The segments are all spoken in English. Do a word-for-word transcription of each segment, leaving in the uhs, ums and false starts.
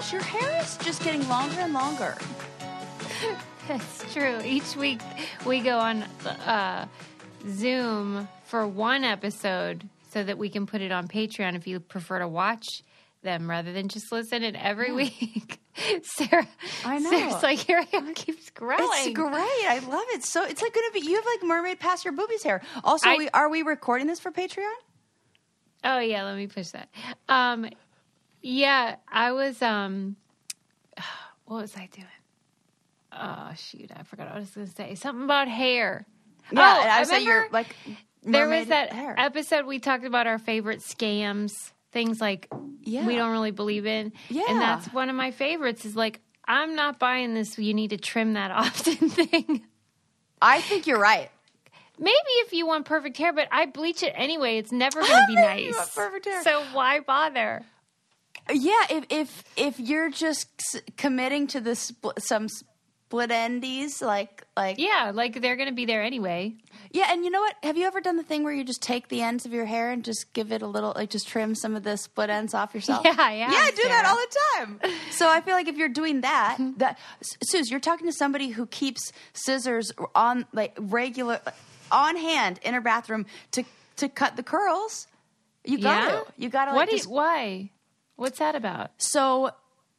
gosh, your hair is just getting longer and longer. That's true. Each week we go on uh, Zoom for one episode so that we can put it on Patreon if you prefer to watch them rather than just listen. And every yeah. week, Sarah, I know. Sarah's like, your hair keeps growing. It's great. I love it. So it's like going to be, you have like mermaid past your boobies hair. Also, I, we, are we recording this for Patreon? Oh, yeah. Let me push that. Um, yeah, I was, um, what was I doing? Oh, shoot. I forgot what I was going to say. Something about hair. Yeah, oh, I was saying you're like there was that hair. episode we talked about our favorite scams, things like yeah. we don't really believe in. Yeah. And that's one of my favorites is like, I'm not buying this. You need to trim that often thing. I think you're right. Maybe if you want perfect hair, but I bleach it anyway. It's never going to be nice. You want perfect hair. So why bother? Yeah, if if if you're just committing to this spl- some split endies, like like yeah, like they're going to be there anyway. Yeah, and you know what? Have you ever done the thing where you just take the ends of your hair and just give it a little, like just trim some of the split ends off yourself? Yeah, yeah. Yeah, I do Sarah. that all the time. So I feel like if you're doing that, that Suze, you're talking to somebody who keeps scissors on like regular on hand in her bathroom to to cut the curls. You got to. Yeah? You got to. Like, what? Do you, just, why? What's that about? So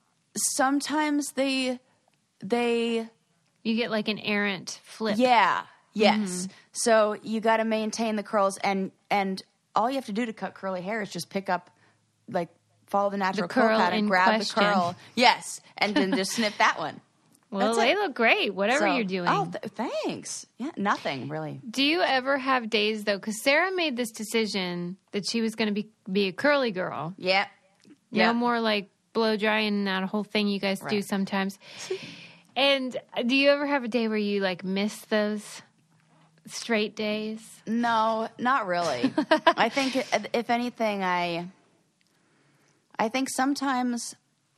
sometimes they they you get like an errant flip. Yeah. Yes. Mm-hmm. So you got to maintain the curls, and and all you have to do to cut curly hair is just pick up, like, follow the natural the curl, curl pattern, grab question. the curl. Yes. And then just snip that one. Well, That's they it. look great, whatever So- you're doing. Oh, th- thanks. Yeah, nothing, really. Do you ever have days, though? Because Sarah made this decision that she was going to be be a curly girl. Yeah. No Yeah. more, like, blow drying and that whole thing you guys do Right. sometimes. And do you ever have a day where you, like, miss those straight days? No, not really. I think, if anything, I, I think sometimes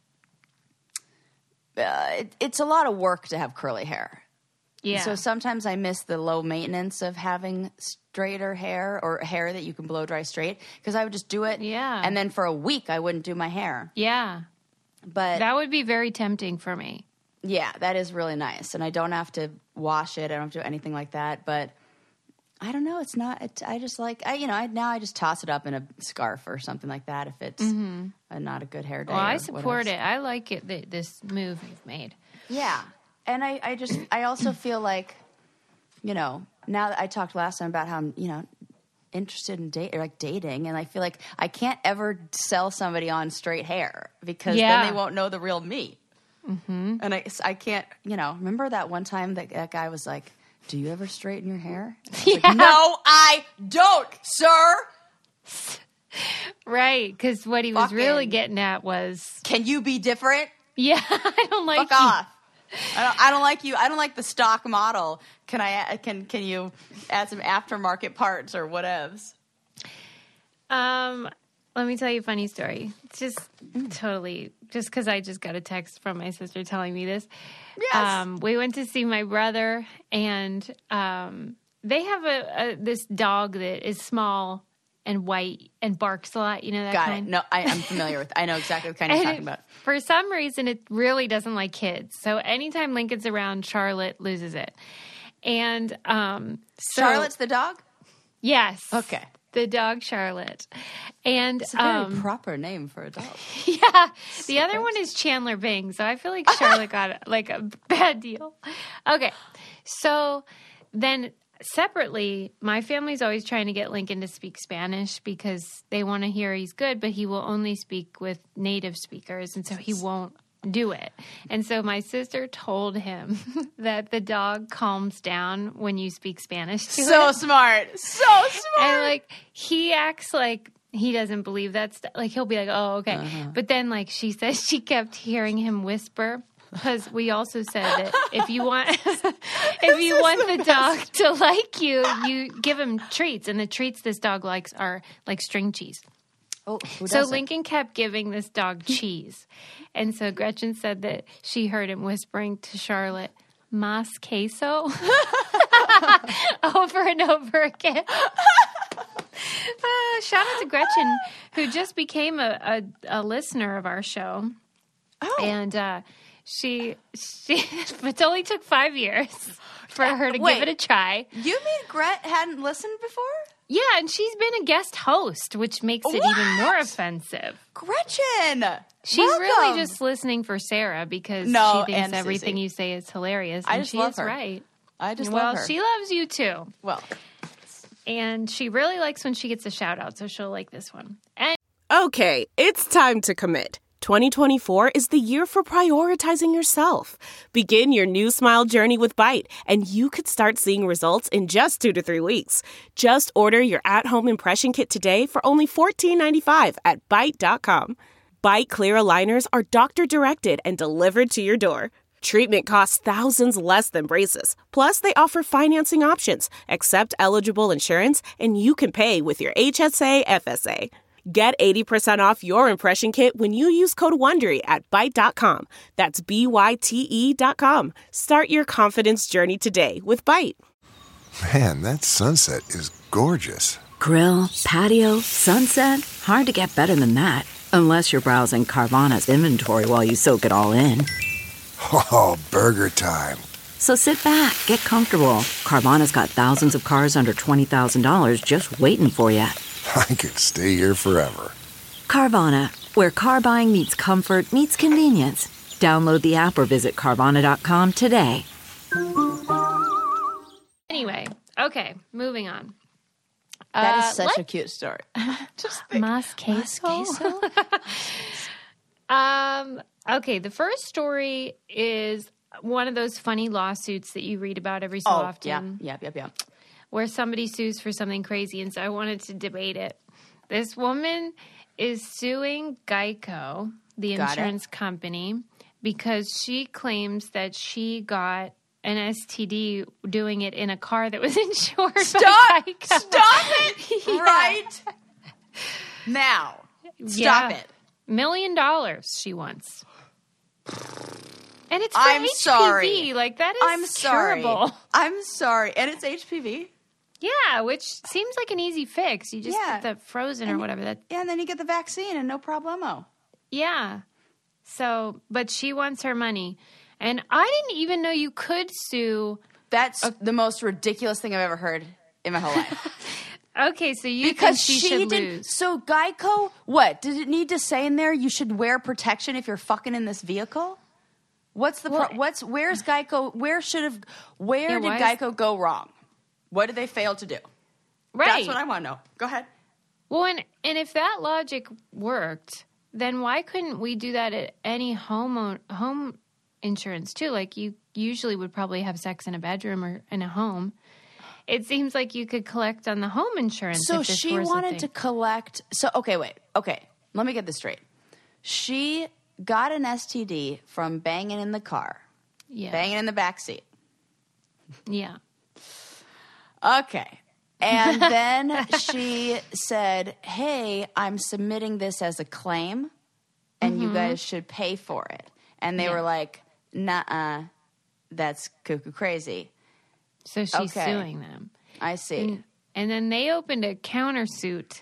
uh, it, it's a lot of work to have curly hair. Yeah. So sometimes I miss the low maintenance of having straighter hair or hair that you can blow dry straight, because I would just do it. Yeah. And then for a week I wouldn't do my hair. Yeah. But That would be very tempting for me. yeah, that is really nice. And I don't have to wash it. I don't have to do anything like that. But I don't know. It's not, it, I just like, I, you know, I, now I just toss it up in a scarf or something like that if it's Mm-hmm. a, not a good hair day. Well, I or support what else. it. I like it, th- this move you've made. Yeah. And I, I just, I also feel like, you know, now that I talked last time about how I'm, you know, interested in date, or like dating, and I feel like I can't ever sell somebody on straight hair, because Yeah. then they won't know the real me. Mm-hmm. And I, I can't, you know, remember that one time that that guy was like, "Do you ever straighten your hair?" I was Yeah. like, no, I don't, sir. Right, because what he was Fucking- really getting at was, Can you be different? yeah, I don't like Fuck you. off. I don't, I don't like you. I don't like the stock model. Can I? Can Can you add some aftermarket parts or whatevs? Um, let me tell you a funny story. It's just totally, just because I just got a text from my sister telling me this. Yes. Um, we went to see my brother, and um, they have a, a this dog that is small and white and barks a lot. You know that Got kind? it. No, I, I'm familiar with. I know exactly what kind you're And talking about. For some reason, it really doesn't like kids. So anytime Lincoln's around, Charlotte loses it. And um, so, Charlotte's the dog. yes, Okay. the dog Charlotte, and It's a very um, proper name for a dog. yeah, the other one is Chandler Bing. So I feel like Charlotte got like a bad deal. Okay, so then separately, my family's always trying to get Lincoln to speak Spanish because they want to hear he's good, but he will only speak with native speakers, and so he won't do it. And so my sister told him that the dog calms down when you speak Spanish to So it. smart. So smart. And like he acts like he doesn't believe that stuff. Like he'll be like, "Oh, okay," Uh-huh. but then like she says she kept hearing him whisper. Because we also said that if you want, if you want the dog to like you, you give him treats, and the treats this dog likes are like string cheese. Oh, who So doesn't? Lincoln kept giving this dog cheese, and so Gretchen said that she heard him whispering to Charlotte, "Mas queso," over and over again. Uh, shout out to Gretchen, who just became a, a, a listener of our show. Oh. And uh, she, she, it only took five years for her to Wait. give it a try. You mean Gret hadn't listened before? Yeah, and she's been a guest host, which makes it What? even more offensive. Gretchen! She's welcome. really just listening for Sarah because No, she thinks and everything Sissy. you say is hilarious. I And just she love is her. right. I just well, love her. she loves you too. Well, And she really likes when she gets a shout out, so she'll like this one. And Okay, it's time to commit. twenty twenty-four is the year for prioritizing yourself. Begin your new smile journey with Byte, and you could start seeing results in just two to three weeks. Just order your at-home impression kit today for only fourteen ninety-five at byte dot com. Byte clear aligners are doctor-directed and delivered to your door. Treatment costs thousands less than braces. Plus, they offer financing options, accept eligible insurance, and you can pay with your H S A F S A. Get eighty percent off your impression kit when you use code WONDERY at byte dot com. That's B Y T E dot com. Start your confidence journey today with Byte. Man, that sunset is gorgeous. Grill, patio, sunset. Hard to get better than that. Unless you're browsing Carvana's inventory while you soak it all in. Oh, burger time. So sit back, get comfortable. Carvana's got thousands of cars under twenty thousand dollars just waiting for you. I could stay here forever. Carvana, where car buying meets comfort, meets convenience. Download the app or visit Carvana dot com today. anyway, okay, moving on. that Uh, is such let- a cute story. Just think. Mas queso? queso? Um, okay, the first story is one of those funny lawsuits that you read about every so Oh, often. yeah, yeah, yeah, yeah. Where somebody sues for something crazy, and so I wanted to debate it. This woman is suing Geico, the Got it. insurance company, because she claims that she got an S T D doing it in a car that was insured Stop! by Geico. Stop it Yeah. right now. Stop Yeah. it. Million dollars she wants. And it's for I'm H P V. sorry. Like, that is I'm sorry. terrible. I'm sorry. And it's H P V. Yeah, which seems like an easy fix. You just Yeah. get the frozen or whatever. That Yeah, and then you get the vaccine and no problemo. Yeah. So, but she wants her money. And I didn't even know you could sue. That's the most ridiculous thing I've ever heard in my whole life. Okay, so you Because think she, she should did. lose. So Geico, what did it need to say in there? You should wear protection if you're fucking in this vehicle. What's the? Well- pro- what's where's Geico? Where should have? Where Yeah, did why is- Geico go wrong? What did they fail to do? Right. That's what I want to know. Go ahead. Well, and, and if that logic worked, then why couldn't we do that at any home home insurance too? Like, you usually would probably have sex in a bedroom or in a home. It seems like you could collect on the home insurance. So if this she was a wanted thing. to collect. So okay, wait. Okay, let me get this straight. She got an S T D from banging in the car, yeah, banging in the back seat. yeah. Okay. And then she said, hey, I'm submitting this as a claim, and you guys should pay for it. And they Yeah. were like, nuh-uh, that's cuckoo crazy. So she's Okay. suing them. I see. And, and then they opened a countersuit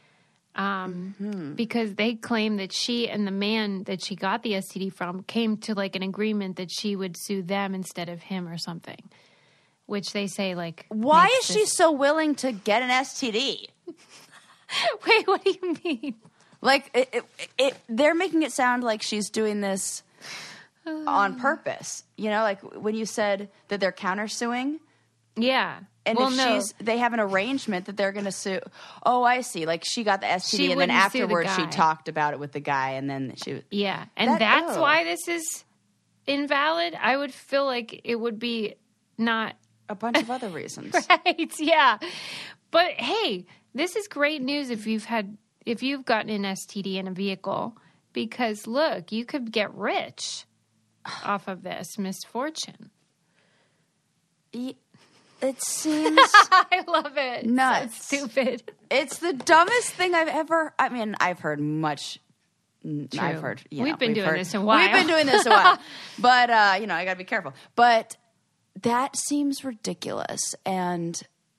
um, Mm-hmm. because they claim that she and the man that she got the S T D from came to like an agreement that she would sue them instead of him or something, which they say like. Why makes is she this- so willing to get an S T D? Wait, what do you mean? Like, it, it, it, they're making it sound like she's doing this on purpose. You know, like when you said that they're countersuing. Yeah. And well, if no. she's, they have an arrangement that they're going to sue. Oh, I see. Like she got the S T D, She and then wouldn't sue the afterwards she guy. talked about it with the guy, and then she. Yeah, and That- that's oh. why this is invalid. I would feel like it would be not A bunch of other reasons. right. Yeah, but hey, this is great news if you've had if you've gotten an S T D in a vehicle, because look, you could get rich off of this misfortune. Y- It seems I love it. Nuts. So stupid. it's the dumbest thing I've ever. I mean, I've heard much. I've True. heard. You We've know, been doing heard- this a while. We've been doing this a while, but uh, you know, I got to be careful. But that seems ridiculous, and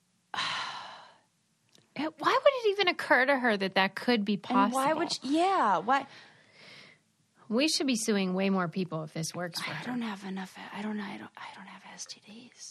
Why would it even occur to her that that could be possible? and why would? She, yeah, why? We should be suing way more people if this works for I her. don't have enough. I don't know. I don't. I don't have S T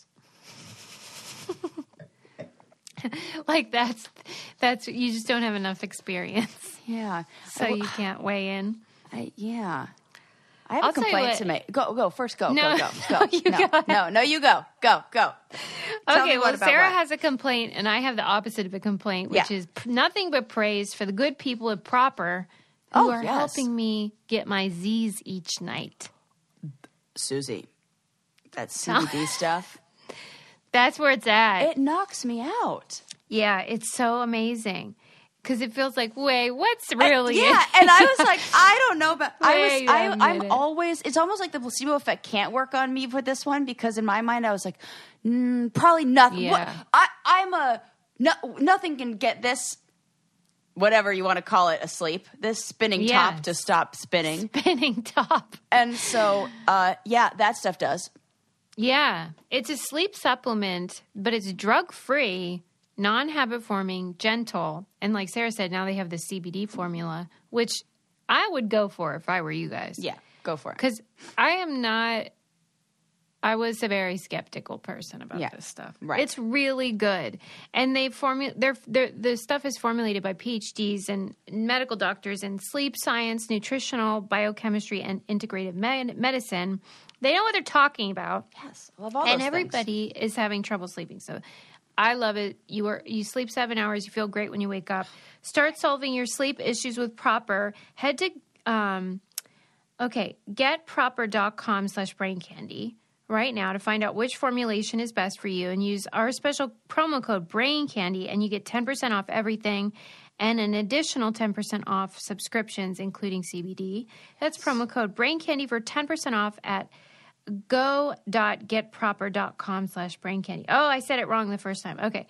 Ds. Like that's that's you just don't have enough experience, Yeah. so I, you can't weigh in. I, yeah. I have I'll a tell you complaint what- to make. Go, go first. Go, No. go, go, go. You no, go no, no, you go, go, go. Tell Okay, me what well, about Sarah what? has a complaint, and I have the opposite of a complaint, which Yeah. is p- nothing but praise for the good people at Proper who Oh, are yes. helping me get my Z's each night. Susie, that C B D stuff. That's where it's at. It knocks me out. Yeah, it's so amazing because it feels like, wait, what's really? Yeah, and I was like, I don't know, but I was, Wait I, a I'm minute. always. It's almost like the placebo effect can't work on me with this one because in my mind I was like, mm, probably nothing. What, Yeah. I, I'm a no, nothing can get this, whatever you want to call it, asleep. This spinning Yes. top to stop spinning, spinning top. and so uh, yeah, that stuff does. Yeah, it's a sleep supplement, but it's drug free, non habit forming, gentle, and like Sarah said, now they have the C B D formula, which I would go for if I were you guys. Yeah, go for it. Because I am not, I was a very skeptical person about Yeah, this stuff. right. It's really good. And they formu- they're, they're, the stuff is formulated by P H Ds and medical doctors in sleep science, nutritional, biochemistry, and integrative med- medicine. They know what they're talking about. Yes, I love all And those everybody is having trouble sleeping. So I love it. You are you sleep seven hours. You feel great when you wake up. Start solving your sleep issues with Proper. Head to um, okay, getproper.com slash brain candy right now to find out which formulation is best for you and use our special promo code brain candy and you get ten percent off everything and an additional ten percent off subscriptions including C B D. That's promo code brain candy for ten percent off at go.getproper.com slash brain candy. Oh, I said it wrong the first time. Okay.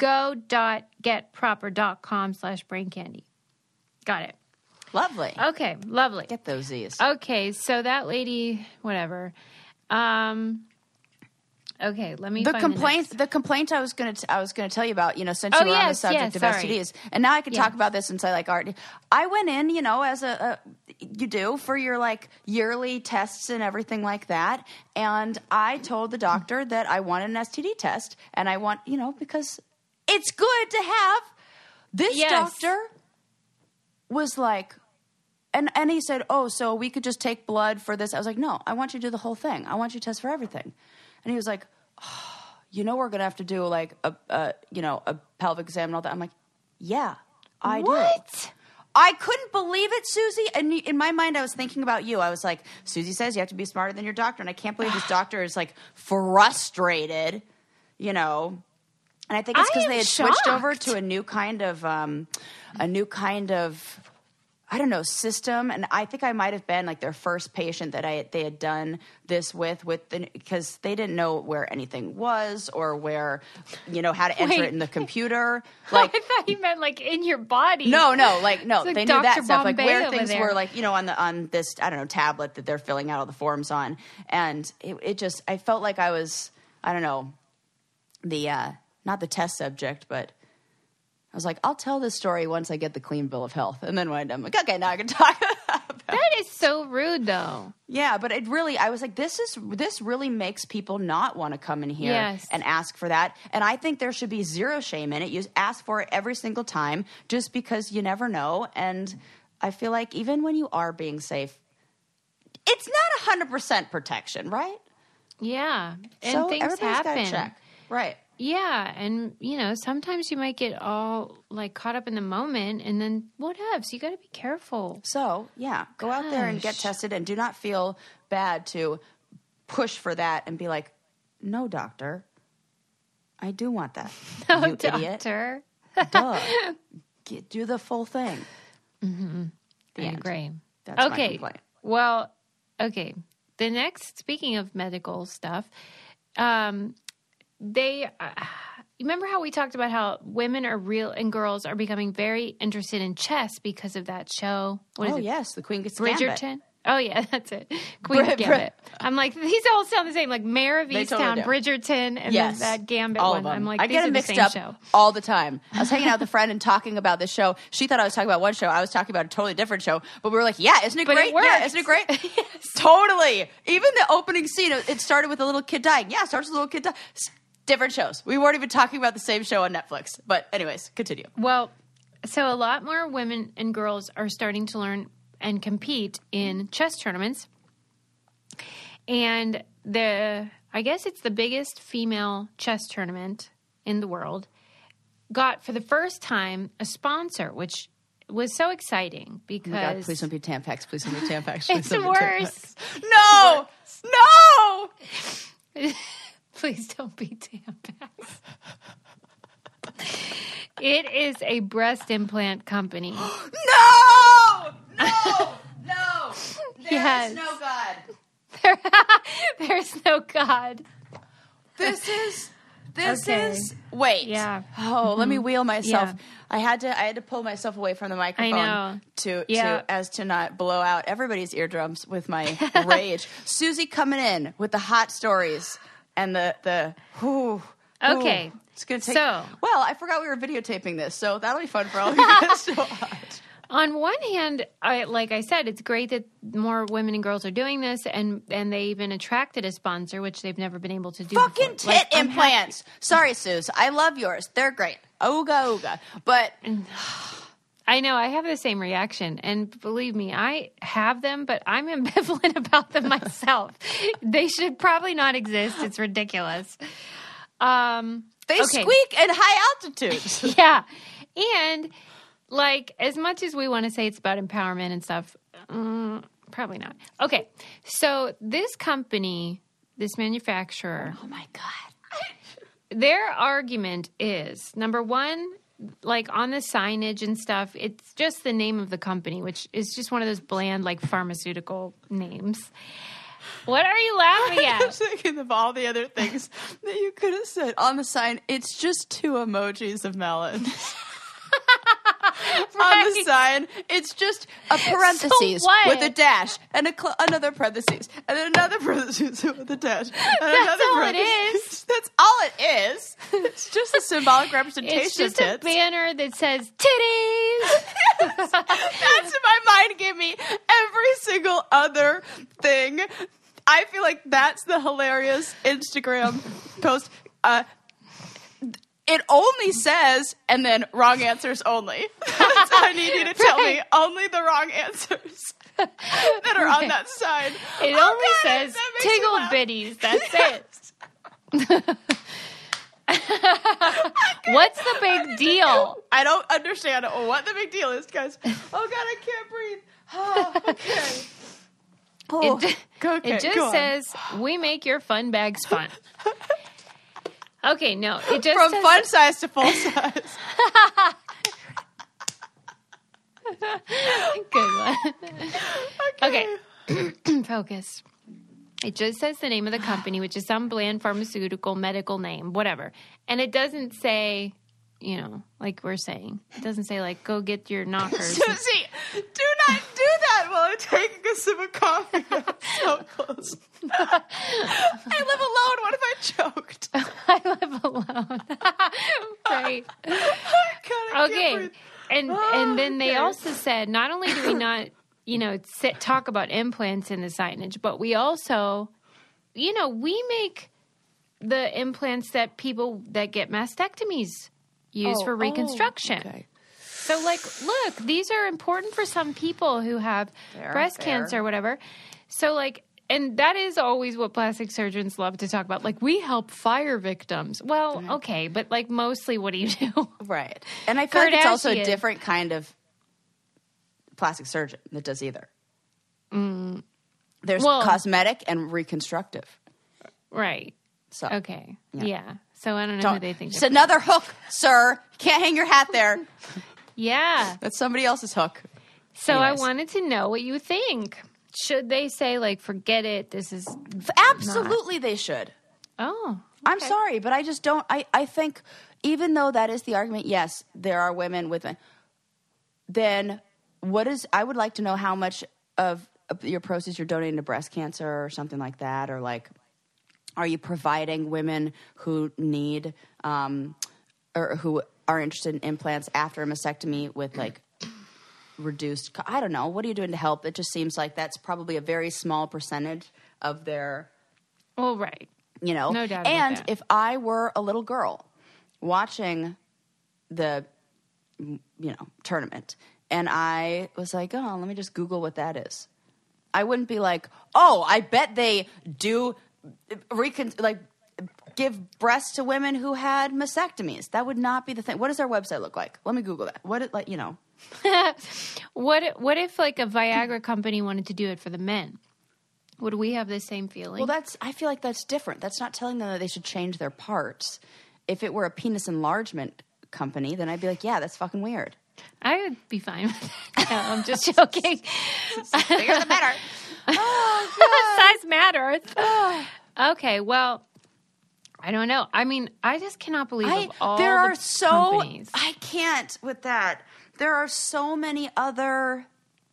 Go.getproper.com slash brain candy. Got it. Lovely. Okay. Lovely. Get those Z's. Okay. So that lady, whatever. Um, okay. Let me the find complaint The the complaint I was gonna t- I was gonna tell you about, you know, since Oh, you were on the yes, subject yes, of sorry. S T Ds, and now I can Yeah. talk about this since I like art. I went in, you know, as a, a you do for your like yearly tests and everything like that, and I told the doctor that I wanted an S T D test, and I want, you know, because it's good to have. This Yes. doctor was like. And and he said, oh, so we could just take blood for this. I was like, no, I want you to do the whole thing. I want you to test for everything. And he was like, oh, you know, we're going to have to do like a, a, you know, a pelvic exam and all that. I'm like, yeah, I do. What? I couldn't believe it, Susie. And in my mind, I was thinking about you. I was like, Susie says you have to be smarter than your doctor. And I can't believe this doctor is like frustrated, you know. And I think it's I because am they had switched over shocked. to a new kind of, um, a new kind of, I don't know, system. And I think I might have been like their first patient that I they had done this with, with the, because they didn't know where anything was or where, you know, how to enter Wait. it in the computer. Like, Like, I thought you meant like in your body. no, no, like no, It's like they knew that Doctor stuff, like Bombay where over things there. were, like, you know, on the on this I don't know tablet that they're filling out all the forms on, and it, it just I felt like I was I don't know the uh, not the test subject, but I was like, I'll tell this story once I get the clean bill of health, and then when I'm like, okay, now I can talk about it. That is so rude, though. Yeah, but it really, I was like, this is this really makes people not want to come in here Yes. and ask for that. And I think there should be zero shame in it. You ask for it every single time, just because you never know. And I feel like even when you are being safe, it's not a hundred percent protection, right? Yeah, and so things everybody's happen. gotta check, right? Yeah, and you know, sometimes you might get all like caught up in the moment, and then what else? You got to be careful. So yeah, go out there and get Gosh. tested, and do not feel bad to push for that and be like, no, doctor, I do want that. No, you idiot. doctor. Duh. Get, do the full thing. Mm-hmm. The I end. agree. That's my okay. complaint. Well, okay. The next, speaking of medical stuff, um, they. Uh, remember how we talked about how women are real and girls are becoming very interested in chess because of that show? What is Oh it? yes, the Queen gets Bridgerton. Oh, yeah, that's it. Queen's Brit- Gambit. I'm like, these all sound the same. Like Mayor of They Easttown, totally Bridgerton, and Yes. then that Gambit all one. of them. I'm like, I these get are them the mixed same up show. all the time. I was hanging out with a friend and talking about this show. She thought I was talking about one show. I was talking about a totally different show. But we were like, yeah, isn't it But it great? works. Yeah, isn't it great? Totally. Even the opening scene, it started with a little kid dying. Yeah, it starts with a little kid dying. Different shows. We weren't even talking about the same show on Netflix. But anyways, continue. Well, so a lot more women and girls are starting to learn and compete in chess tournaments. And the, I guess it's the biggest female chess tournament in the world, got for the first time a sponsor, which was so exciting because Oh my God, please don't be Tampax. Please don't be Tampax. Please it's don't be worse. Tampax. No! No! Please don't be Tampax. It is a breast implant company. No! No! No! There Yes. is no God. There, there's no God. This is this Okay. is wait. Yeah. Oh, let me wheel myself. Yeah. I had to I had to pull myself away from the microphone know. to Yeah. to as to not blow out everybody's eardrums with my rage. Susie coming in with the hot stories and the the whew, Okay. whew. It's gonna take So- well, I forgot we were videotaping this, so that'll be fun for all of you guys to watch. On one hand, I, like I said, it's great that more women and girls are doing this, and, and they even attracted a sponsor, which they've never been able to do Fucking before. tit Like, I'm implants. Sorry, Suze. I love yours. They're great. Ooga ooga. But I know, I have the same reaction, and believe me, I have them, but I'm ambivalent about them myself. They should probably not exist. It's ridiculous. Um, they okay. squeak at high altitudes. Yeah. And, like, as much as we want to say it's about empowerment and stuff, mm, probably not. Okay. So, this company, this manufacturer, Oh my God. their argument is number one, like on the signage and stuff, it's just the name of the company, which is just one of those bland, like, pharmaceutical names. What are you laughing I at? was thinking of all the other things that you could have said on the sign. It's just two emojis of melons. On the sign, it's just a parentheses So what? with a dash and a cl- another parentheses and then another parentheses with a dash. And another all it parentheses. is. That's all it is. It's just a symbolic representation It's just of a tits. banner that says titties. That's what my mind gave me. Every single other thing. I feel like that's the hilarious Instagram post. Uh, it only says, and then wrong answers only. I need you to tell me only the wrong answers that are on that sign. It Oh, only God, says that makes me tiggle laugh. bitties. That's it. What's the big deal? I don't understand what the big deal is, guys. Oh, God, I can't breathe. Oh, okay. Oh, It, ju- okay, it just go on. says, we make your fun bags fun. Okay, no. It just From says, fun size to full size. Good one. Okay. Focus. It just says the name of the company, which is some bland pharmaceutical medical name, whatever. And it doesn't say, you know, like we're saying. It doesn't say, like, go get your knockers. Susie, do not do that while I'm taking a sip of coffee. I'm so close. I live alone. What if I choked? I live alone. Right. God, I can't Okay. breathe. And Oh, and then they okay. also said not only do we not, you know, sit, talk about implants in the signage, but we also, you know, we make the implants that people that get mastectomies use Oh, for oh, reconstruction. okay. So, like, look, these are important for some people who have Fair, breast fair. cancer or whatever. So, like, and that is always what plastic surgeons love to talk about. Like, we help fire victims. Well, okay, but, like, mostly what do you do? Right. And I feel like it's also a Kardashian. different kind of plastic surgeon that does either. There's Well- cosmetic and reconstructive. Right. So Okay. Yeah. Yeah. So I don't know don't, who they think. just they're- another hook, sir. Can't hang your hat there. Yeah. That's somebody else's hook. So Anyways. I wanted to know what you think. Should they say, like, forget it? This is. Absolutely, they should. Oh. I'm okay. sorry, but I just don't. I, I think even though that is the argument, yes, there are women with. Then what is? I would like to know how much of your proceeds you're donating to breast cancer or something like that, or like, are you providing women who need um, or who are interested in implants after a mastectomy with like reduced? Co- I don't know. What are you doing to help? It just seems like that's probably a very small percentage of their. Well, right. You know, no doubt. And about that. if I were a little girl watching the, you know, tournament, and I was like, oh, let me just Google what that is, I wouldn't be like, oh, I bet they do recon like give breasts to women who had mastectomies. That would not be the thing. What does their website look like? Let me Google that. What it like, you know. what if, what if like a Viagra company wanted to do it for the men? Would we have the same feeling? Well, that's. I feel like that's different. That's not telling them that they should change their parts. If it were a penis enlargement company, then I'd be like, yeah, that's fucking weird. I would be fine with that. No, I'm just joking. Bigger the better. Oh, size matters. Okay, well, I don't know. I mean, I just cannot believe I, of all there the are so. companies. I can't with that. There are so many other.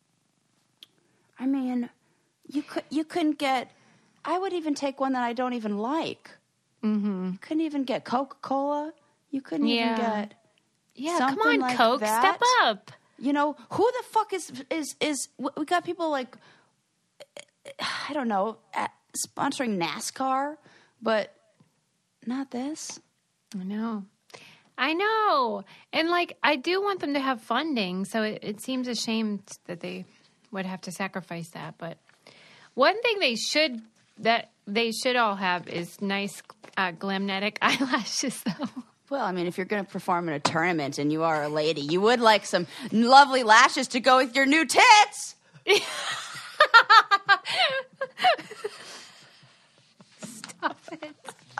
I mean. You could you couldn't get. I would even take one that I don't even like. Mm-hmm. You couldn't even get Coca-Cola. You couldn't yeah. even get. Yeah, something come on, like Coke, that. step up. You know who the fuck is is is? We got people like I don't know sponsoring NASCAR, but not this. I know. I know, and like I do want them to have funding, so it, it seems a shame that they would have to sacrifice that, but. One thing they should that they should all have is nice uh, glamnetic eyelashes, though. Well, I mean, if you're going to perform in a tournament and you are a lady, you would like some lovely lashes to go with your new tits. Stop it.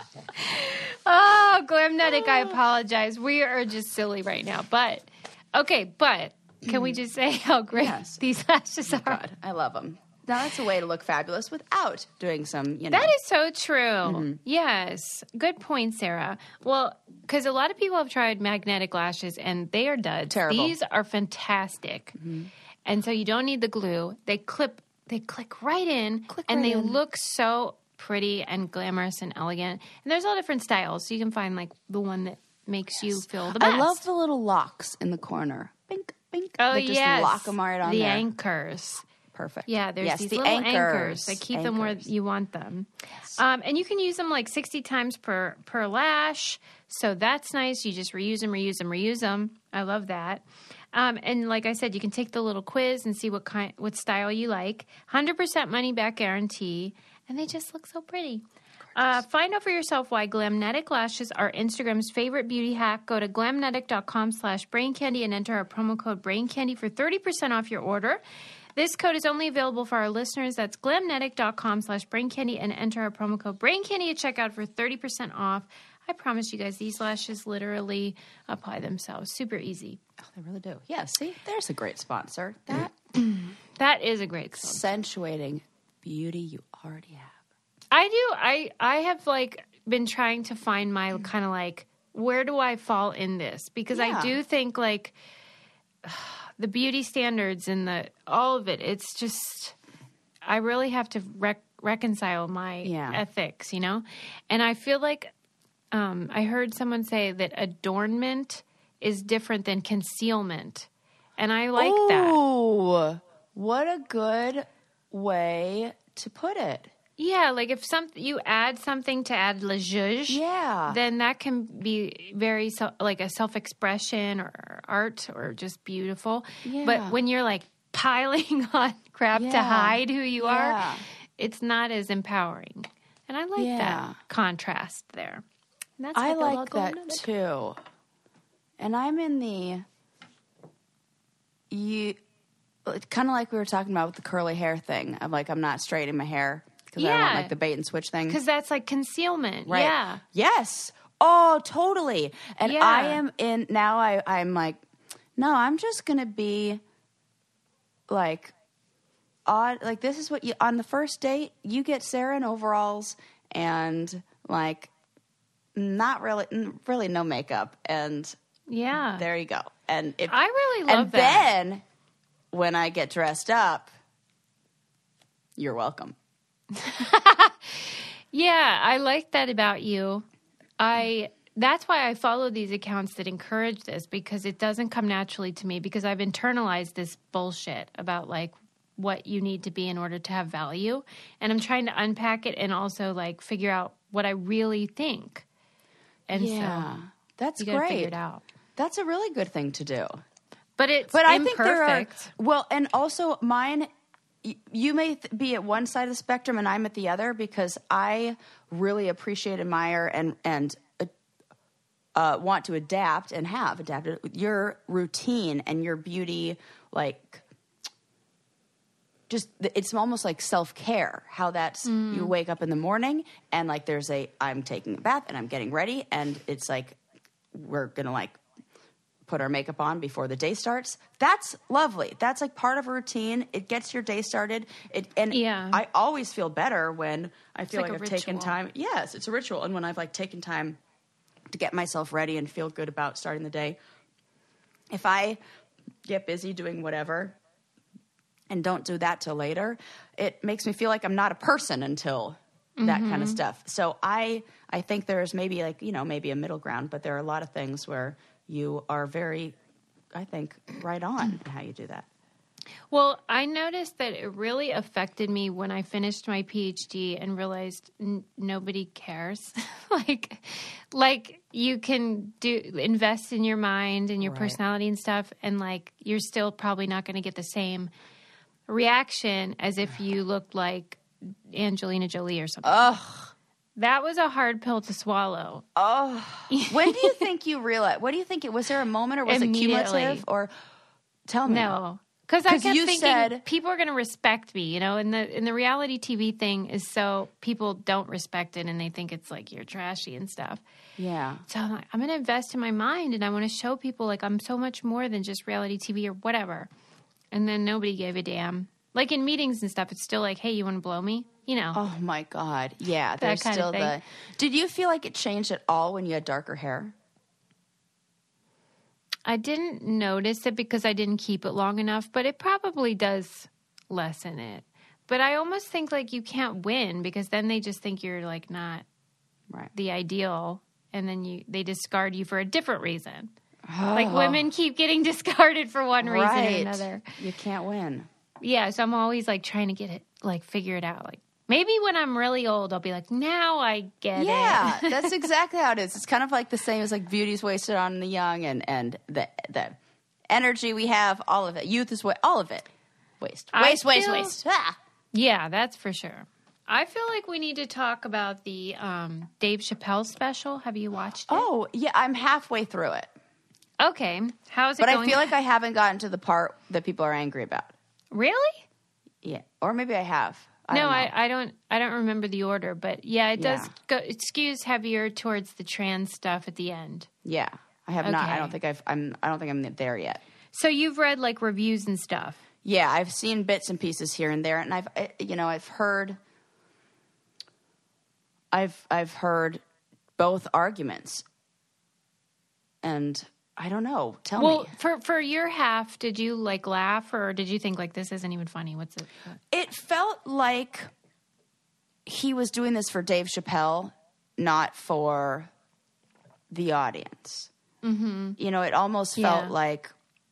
Oh, glamnetic, I apologize. We are just silly right now, but okay. But can we just say how great Yes. these lashes are? God, I love them. Now that's a way to look fabulous without doing some, you know. That is so true. Mm-hmm. Yes. Good point, Sarah. Well, because a lot of people have tried magnetic lashes and they are duds. Terrible. These are fantastic. Mm-hmm. And so you don't need the glue. They clip, they click right in Click and right they in. look so pretty and glamorous and elegant. And there's all different styles. So you can find like the one that makes you feel the best. I love the little locks in the corner. Bink, bink. Oh, They just yes. lock them right on the there. anchors. Perfect. Yeah, there's yes, these the little anchors. anchors that keep them where Anchors. you want them. Um, and you can use them like sixty times per, per lash. So that's nice. You just reuse them, reuse them, reuse them. I love that. Um, and like I said, you can take the little quiz and see what kind, what style you like. one hundred percent money back guarantee. And they just look so pretty. Uh, find out for yourself why Glamnetic lashes are Instagram's favorite beauty hack. Go to glamnetic.com slash braincandy and enter our promo code braincandy for thirty percent off your order. This code is only available for our listeners. That's glamnetic.com slash braincandy and enter our promo code braincandy at checkout for thirty percent off. I promise you guys, these lashes literally apply themselves. Super easy. Oh, they really do. Yeah, see? There's a great sponsor. That That is a great code. accentuating beauty you already have. I do. I, I have like been trying to find my kind of like, where do I fall in this? Because Yeah. I do think like the beauty standards and the all of it, it's just, I really have to rec- reconcile my Yeah. ethics, you know? And I feel like um, I heard someone say that adornment is different than concealment. And I like that. Ooh, what a good way to put it. Yeah, like if some you add something to add le zhuzh, Yeah. then that can be very se- like a self-expression or art or just beautiful. Yeah. But when you're like piling on crap to Yeah. hide who you Yeah. are, it's not as empowering. And I like Yeah. that contrast there. And that's I how feel like about that Glamnetic. too. And I'm in the you kind of like we were talking about with the curly hair thing. I'm like I'm not straightening my hair because I don't want Yeah. like the bait and switch thing. Because that's like concealment. Right. Yeah. Yes. Oh, totally. And Yeah. I am in now. I I'm like, no, I'm just gonna be like odd. Like this is what you on the first date you get Sarah in overalls and like not really, really no makeup and Yeah. there you go. And if I really love and that. then when I get dressed up, You're welcome. Yeah, I like that about you. I that's why I follow these accounts that encourage this, because it doesn't come naturally to me, because I've internalized this bullshit about like what you need to be in order to have value, and I'm trying to unpack it and also like figure out what I really think. And Yeah, so that's you gotta great. figure it out. That's a really good thing to do. But it's But I imperfect. think there are well, and also mine. y- You may th- be at one side of the spectrum, and I'm at the other, because I really appreciate, admire, and and uh, uh, want to adapt and have adapted your routine and your beauty, like. Just it's almost like self-care, how that's Mm. you wake up in the morning and like there's a I'm taking a bath and I'm getting ready, and it's like we're gonna like put our makeup on before the day starts. That's lovely. That's like part of a routine. It gets your day started. It and Yeah. I always feel better when I feel like like, a I've taken ritual. time. Yes, it's a ritual, and when I've like taken time to get myself ready and feel good about starting the day. If I get busy doing whatever and don't do that till later, it makes me feel like I'm not a person until that Mm-hmm. kind of stuff. So I I think there's maybe like, you know, maybe a middle ground, but there are a lot of things where you are very, I think, right on in how you do that. Well, I noticed that it really affected me when I finished my PhD and realized n- nobody cares. like, like you can do invest in your mind and your Right. personality and stuff, and like you're still probably not going to get the same reaction as if you looked like Angelina Jolie or something. Ugh. That was a hard pill to swallow. Oh, when do you think you realize? What do you think? It was there a moment, or was it Immediately. cumulative? Or tell me. No, because I 'Cause kept you thinking said- people are going to respect me, you know. And the and the reality T V thing is so people don't respect it, and they think it's like you're trashy and stuff. Yeah. So I'm like, I'm going to invest in my mind, and I want to show people like I'm so much more than just reality T V or whatever. And then nobody gave a damn. Like in meetings and stuff, it's still like, hey, you want to blow me? You know. Oh my God. Yeah. There's kind of still thing. the. Did you feel like it changed at all when you had darker hair? I didn't notice it because I didn't keep it long enough, but it probably does lessen it. But I almost think like you can't win, because then they just think you're like not Right. the ideal, and then you they discard you for a different reason. Like women keep getting discarded for one reason or Right. another. You can't win. Yeah, so I'm always like trying to get it, like figure it out. Like maybe when I'm really old, I'll be like, now I get Yeah, it. that's exactly how it is. It's kind of like the same as like beauty's wasted on the young, and and the the energy we have, all of it. Youth is wa- all of it. Waste, I waste, waste, feel- waste. Ah. Yeah, that's for sure. I feel like we need to talk about the um, Dave Chappelle special. Have you watched it? Oh yeah, I'm halfway through it, Okay. How's it but going? I feel like I haven't gotten to the part that people are angry about. Really? Yeah, or maybe I have. I no, don't know. I, I don't. I don't remember the order, but yeah, it does Yeah. go. It skews heavier towards the trans stuff at the end. Yeah, I have not. I Okay. don't think I've. I'm. I don't think I'm there yet. So you've read like reviews and stuff. Yeah, I've seen bits and pieces here and there, and I've, I- you know, I've heard, I've, I've heard both arguments, and I don't know. Tell Well, me. for for your half, did you like laugh, or did you think like this isn't even funny? What's it? It felt like he was doing this for Dave Chappelle, not for the audience. Mm-hmm. You know, it almost felt Yeah. like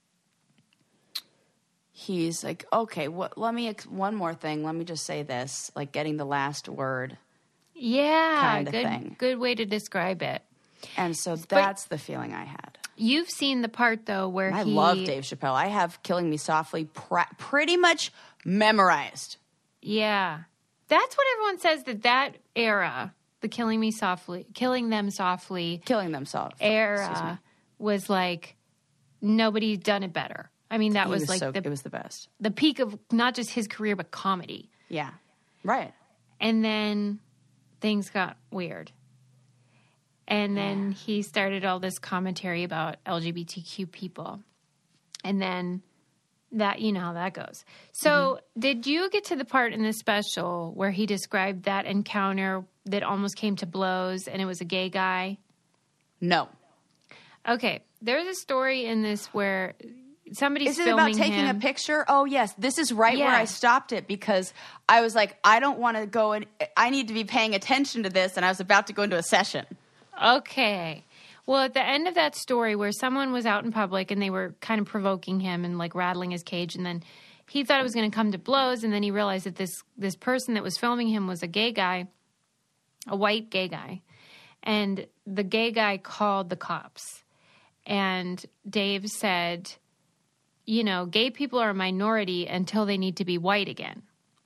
he's like, okay, what, let me, ex- one more thing. Let me just say this, like getting the last word. Yeah, Kinda good thing. good way to describe it. And so that's the feeling I had. You've seen the part though where And I he love Dave Chappelle. I have Killing Me Softly pra- pretty much memorized. Yeah. That's what everyone says, that that era, the Killing Me Softly, Killing Them Softly Killing Them Softly. era was like nobody's done it better. I mean, that He was, was like so, the it was the best. the peak of not just his career but comedy. Yeah. Right. And then things got weird. And then he started all this commentary about L G B T Q people. And then that, you know how that goes. So, Mm-hmm. did you get to the part in the special where he described that encounter that almost came to blows and it was a gay guy? No. Okay. There's a story in this where somebody's Is it filming about taking him. a picture? Oh, yes. This is right where Yeah. I stopped it because I was like, I don't want to go and I need to be paying attention to this. And I was about to go into a session. Okay. Well, at the end of that story where someone was out in public and they were kind of provoking him and like rattling his cage, and then he thought it was going to come to blows, and then he realized that this this person that was filming him was a gay guy, a white gay guy. And the gay guy called the cops. And Dave said, you know, gay people are a minority until they need to be white again.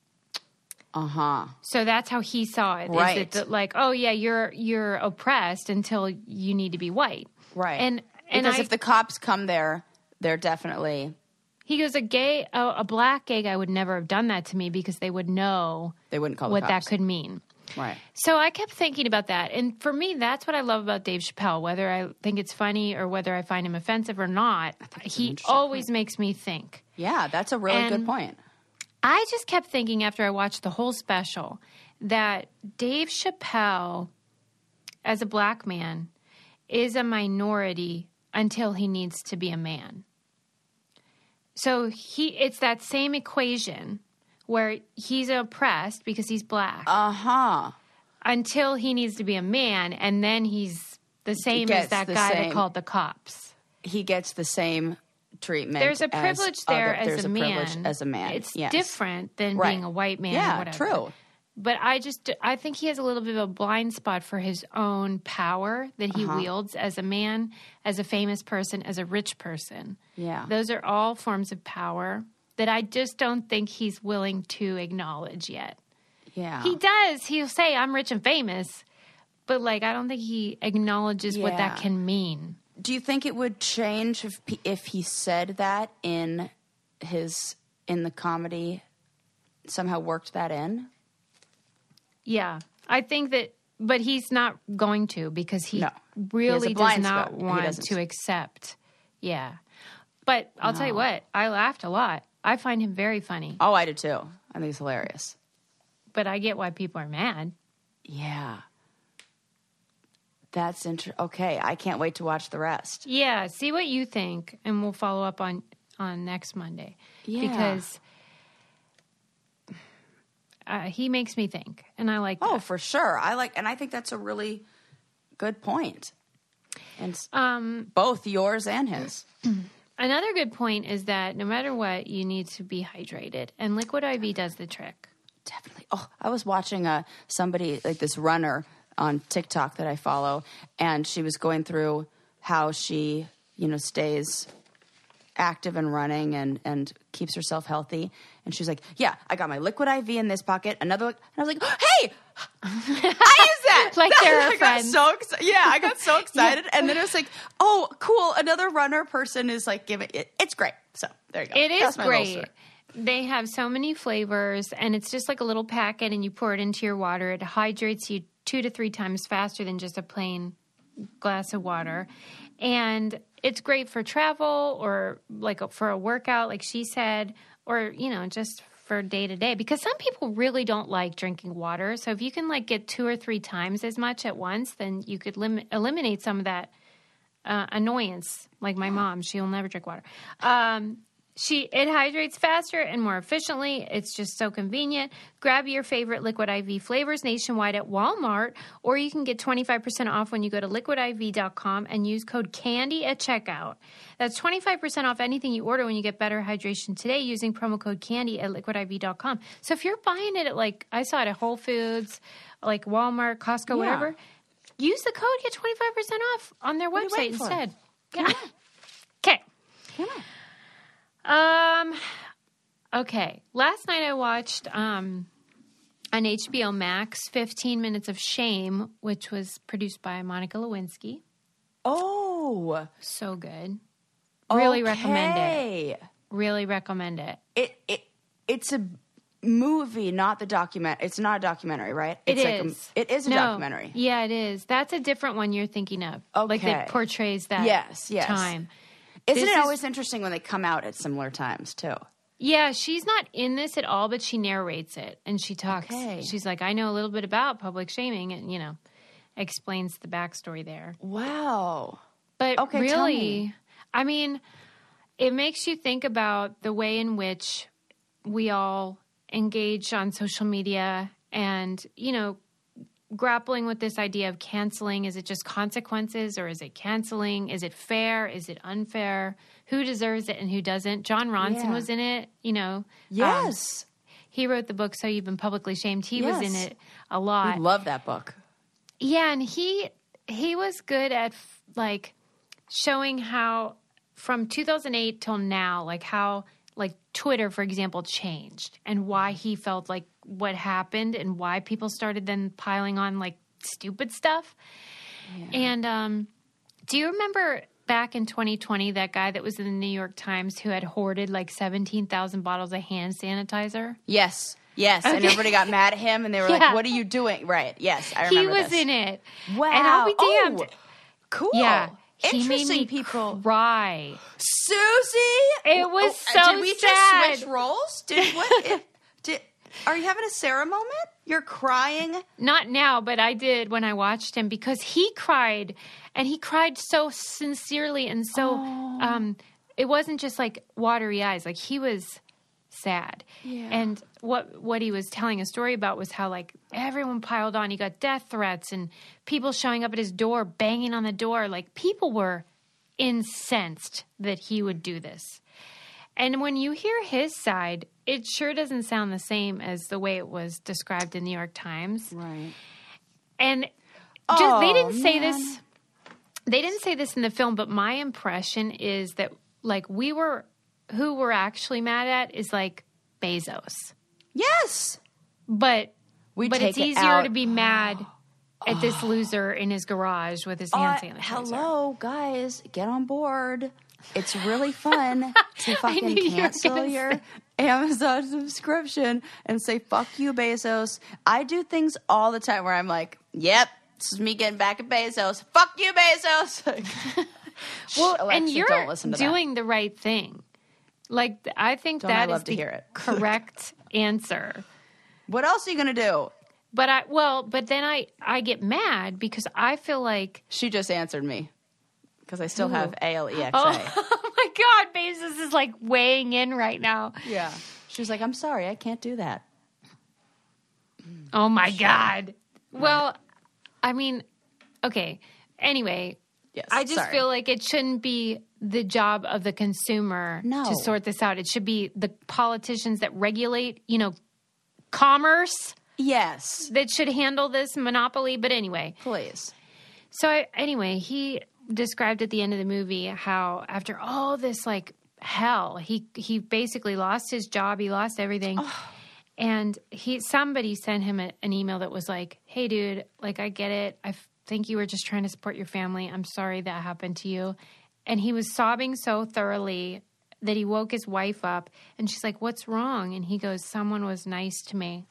Uh-huh. So that's how he saw it. Right. Is that, like, oh yeah, you're you're oppressed until you need to be white. Right. And and because I, if the cops come there, they're definitely... he goes, a gay, a, a black gay guy would never have done that to me because they would know They wouldn't call the what cops. that could mean. Right. So I kept thinking about that. And for me, that's what I love about Dave Chappelle. Whether I think it's funny or whether I find him offensive or not, it's an he interesting always makes me think. Yeah, that's a really And- good point. I just kept thinking after I watched the whole special that Dave Chappelle, as a black man, is a minority until he needs to be a man. So he, it's that same equation where he's oppressed because he's black Uh-huh. until he needs to be a man, and then he's the same as gets that the guy same- that called the cops. He gets the same treatment. There's a as privilege there other- as there's a, a man. privilege as a man. It's Yes. different than Right. being a white man. Yeah, or whatever. true. But I just, I think he has a little bit of a blind spot for his own power that he Uh-huh. wields as a man, as a famous person, as a rich person. Yeah. Those are all forms of power that I just don't think he's willing to acknowledge yet. Yeah. He does. He'll say, I'm rich and famous. But, like, I don't think he acknowledges what that Yeah. can mean. Do you think it would change if pe- if he said that in his in the comedy, somehow worked that in? Yeah. I think that, but he's not going to because he No. really He has a does blind not spot. He want doesn't. to accept. Yeah. But I'll tell you what, I laughed a lot. I find him very funny, Oh, I do too. I think it's hilarious. but I get why people are mad. Yeah. That's interesting. Okay, I can't wait to watch the rest. Yeah. See what you think, and we'll follow up on, on next Monday. Yeah. Because uh, he makes me think, and I like Oh, that. for sure. I like, and I think that's a really good point. And s- Um, both yours and his. Another good point is that no matter what, you need to be hydrated, and Liquid I V does the trick. Definitely. Oh, I was watching uh, somebody, like this runner on TikTok that I follow, and she was going through how she, you know, stays active and running and, and keeps herself healthy. And she's like, yeah, I got my Liquid I V in this pocket. Another, and I was like, hey, I use that. Like they're our I got friends. so excited. Yeah, I got so excited. And then it was like, oh, cool. Another runner person is like giving it. It's great. So there you go. It is That's my little great. story. They have so many flavors, and it's just like a little packet, and you pour it into your water. It hydrates you two to three times faster than just a plain glass of water. And it's great for travel or like for a workout, like she said, or, you know, just for day to day. Because some people really don't like drinking water. So if you can like get two or three times as much at once, then you could lim- eliminate some of that uh, annoyance. Like my mom, she'll never drink water. Um, She it hydrates faster and more efficiently. It's just so convenient. Grab your favorite Liquid I V flavors nationwide at Walmart, or you can get twenty-five percent off when you go to liquid I V dot com and use code CANDY at checkout. That's twenty-five percent off anything you order when you get better hydration today using promo code CANDY at liquid I V dot com. So if you're buying it at, like, I saw it at Whole Foods, like Walmart, Costco, Yeah. whatever, use the code, get twenty-five percent off on their What are you website waiting for? instead. Yeah. Okay. Um, okay. Last night I watched um, on H B O Max fifteen Minutes of Shame, which was produced by Monica Lewinsky. Oh, So good. Really recommend it. okay. Really recommend it. It it it's a movie, not the document. It's not a documentary, right? It It's is. like a, it is a No. documentary. Yeah, it is. That's a different one you're thinking of. Like Okay. that portrays that Yes, yes. time. Isn't This it is- always interesting when they come out at similar times too? Yeah, she's not in this at all, but she narrates it and she talks. Okay. She's like, I know a little bit about public shaming, and, you know, explains the backstory there. Wow. But Okay, tell really, me. I mean, it makes you think about the way in which we all engage on social media and, you know, grappling with this idea of canceling. Is it just consequences or is it canceling? Is it fair? Is it unfair? Who deserves it and who doesn't? John Ronson Yeah. was in it, you know. Yes. Um, he wrote the book So You've Been Publicly Shamed. He Yes. was in it a lot. I love that book. Yeah, and he he was good at like showing how from two thousand eight till now, like how like Twitter, for example, changed and why he felt like what happened and why people started then piling on like stupid stuff. Yeah. And um, do you remember back in twenty twenty that guy that was in the New York Times who had hoarded like seventeen thousand bottles of hand sanitizer? Yes. Yes. Okay. And everybody got mad at him and they were yeah. like, what are you doing? Right. Yes. I remember He was this. in it. Wow. And I'll be damned. Oh, cool. Yeah. Interesting he made me people. Cry. Susie! It was oh, so Did we sad. just switch roles? Did what? it, did, are you having a Sarah moment? You're crying? Not now, but I did when I watched him because he cried. And he cried so sincerely and so oh. um, it wasn't just like watery eyes. Like he was sad. Yeah. And what what he was telling a story about was how like everyone piled on. He got death threats and people showing up at his door, banging on the door. Like people were incensed that he would do this. And when you hear his side, it sure doesn't sound the same as the way it was described in the New York Times. Right. And just oh, they didn't say man. this. They didn't say this in the film, but my impression is that like we were who we're actually mad at is like Bezos. Yes. But we but take it's it easier out. to be mad at this loser in his garage with his hand uh, sanitizer. Hello, guys, get on board. It's really fun to fucking you cancel your say. Amazon subscription and say, fuck you, Bezos. I do things all the time where I'm like, yep, this is me getting back at Bezos. Fuck you, Bezos. well, Alexa, and you're don't listen to doing that. the right thing. Like, I think don't that I love is to the hear it. correct answer. What else are you going to do? But I, well, but then I, I get mad because I feel like. She just answered me because I still Ooh. have A L E X A. Oh, oh my God, Bezos is like weighing in right now. Yeah. She was like, I'm sorry, I can't do that. Oh my God. Well, I mean, okay. Anyway, yes, I just sorry. feel like it shouldn't be the job of the consumer no. to sort this out. It should be the politicians that regulate, you know, commerce. Yes. That should handle this monopoly. But anyway. Please. So I, anyway, he described at the end of the movie how after all this like hell, he he basically lost his job. He lost everything. Oh. And he somebody sent him a, an email that was like, hey, dude, like, I get it. I f- think you were just trying to support your family. I'm sorry that happened to you. And he was sobbing so thoroughly that he woke his wife up. And she's like, what's wrong? And he goes, someone was nice to me.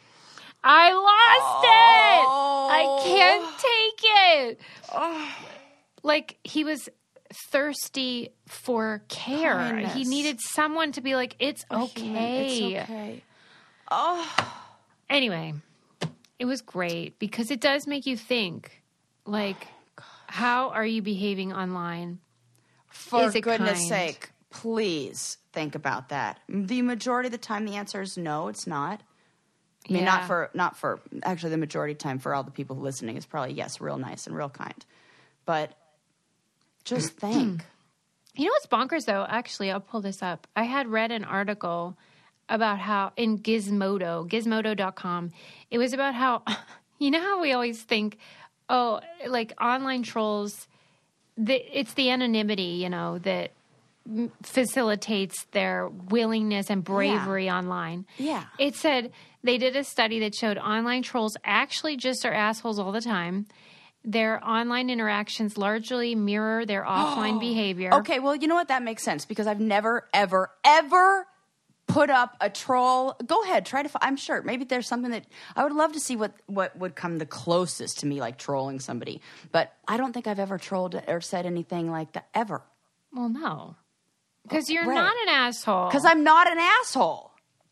I lost oh. it. I can't take it. Oh. Like, he was thirsty for care. Kindness. He needed someone to be like, it's okay. It's okay. Oh. Anyway, it was great because it does make you think, like, oh, how are you behaving online? For Is it goodness kind? sake, please think about that. The majority of the time, the answer is no, it's not. I mean, yeah. not for, not for, actually the majority of the time for all the people listening is probably, yes, real nice and real kind. But just think. You know what's bonkers, though? Actually, I'll pull this up. I had read an article about how in Gizmodo, gizmodo dot com, it was about how, you know how we always think, oh, like online trolls, the, it's the anonymity, you know, that facilitates their willingness and bravery yeah. online. Yeah. It said they did a study that showed online trolls actually just are assholes all the time. Their online interactions largely mirror their offline behavior. Okay, well, you know what? That makes sense because I've never, ever, ever put up a troll. Go ahead, try to. F- I'm sure maybe there's something that I would love to see what what would come the closest to me, like trolling somebody. But I don't think I've ever trolled or said anything like that ever. Well, no, because you're right. not an asshole. Because I'm not an asshole.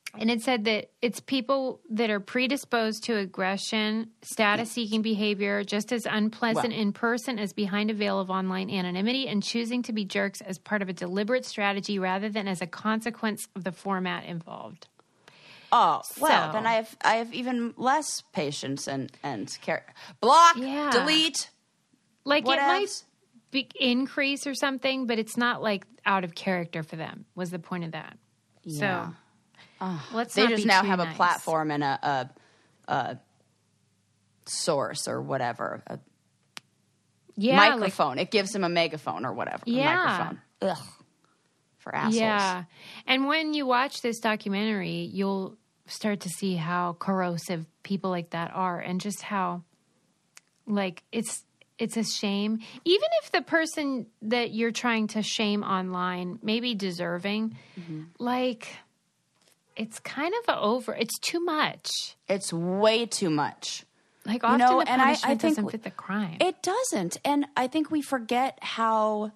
And it said that it's people that are predisposed to aggression, status-seeking behavior, just as unpleasant Well. in person as behind a veil of online anonymity, and choosing to be jerks as part of a deliberate strategy rather than as a consequence of the format involved. Oh, well, So- then I have I have even less patience and, and care. Block, Yeah. delete. Like What it might else? be increase or something, but it's not like out of character for them, was the point of that. Yeah. So let's They not just be now too have nice. a platform and a, a, a source or whatever, a Yeah, like- microphone. It gives them a megaphone or whatever. Yeah. A microphone. Ugh. For assholes. Yeah. And when you watch this documentary, you'll start to see how corrosive people like that are and just how like it's it's a shame. Even if the person that you're trying to shame online may be deserving, Mm-hmm. like it's kind of over. It's too much. It's way too much. Like You often know, the and I- I punishment think doesn't fit the crime. It doesn't. And I think we forget how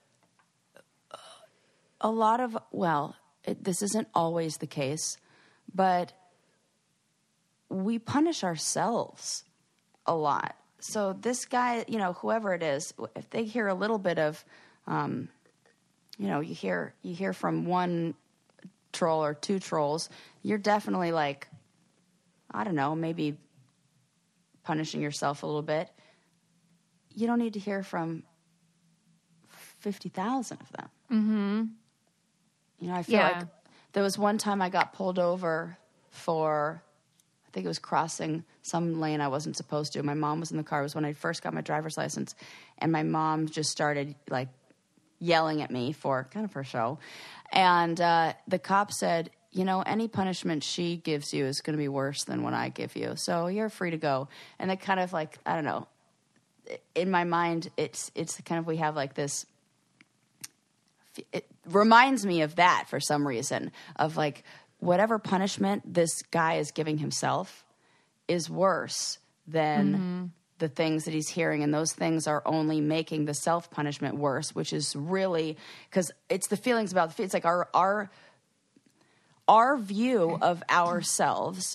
a lot of, well, it, this isn't always the case, but we punish ourselves a lot. So this guy, you know, whoever it is, if they hear a little bit of, um, you know, you hear you hear from one troll or two trolls, you're definitely like, I don't know, maybe punishing yourself a little bit. You don't need to hear from fifty thousand of them. Mm-hmm. You know, I feel Yeah. like there was one time I got pulled over for, I think it was crossing some lane I wasn't supposed to. My mom was in the car. It was when I first got my driver's license. And my mom just started, like, yelling at me for kind of for show. And uh, the cop said, you know, any punishment she gives you is going to be worse than what I give you. So you're free to go. And it kind of like, I don't know, in my mind, it's it's kind of, we have like this, it reminds me of that for some reason, of like whatever punishment this guy is giving himself is worse than mm-hmm. the things that he's hearing. And those things are only making the self-punishment worse, which is really, because it's the feelings about, it's like our our our view of ourselves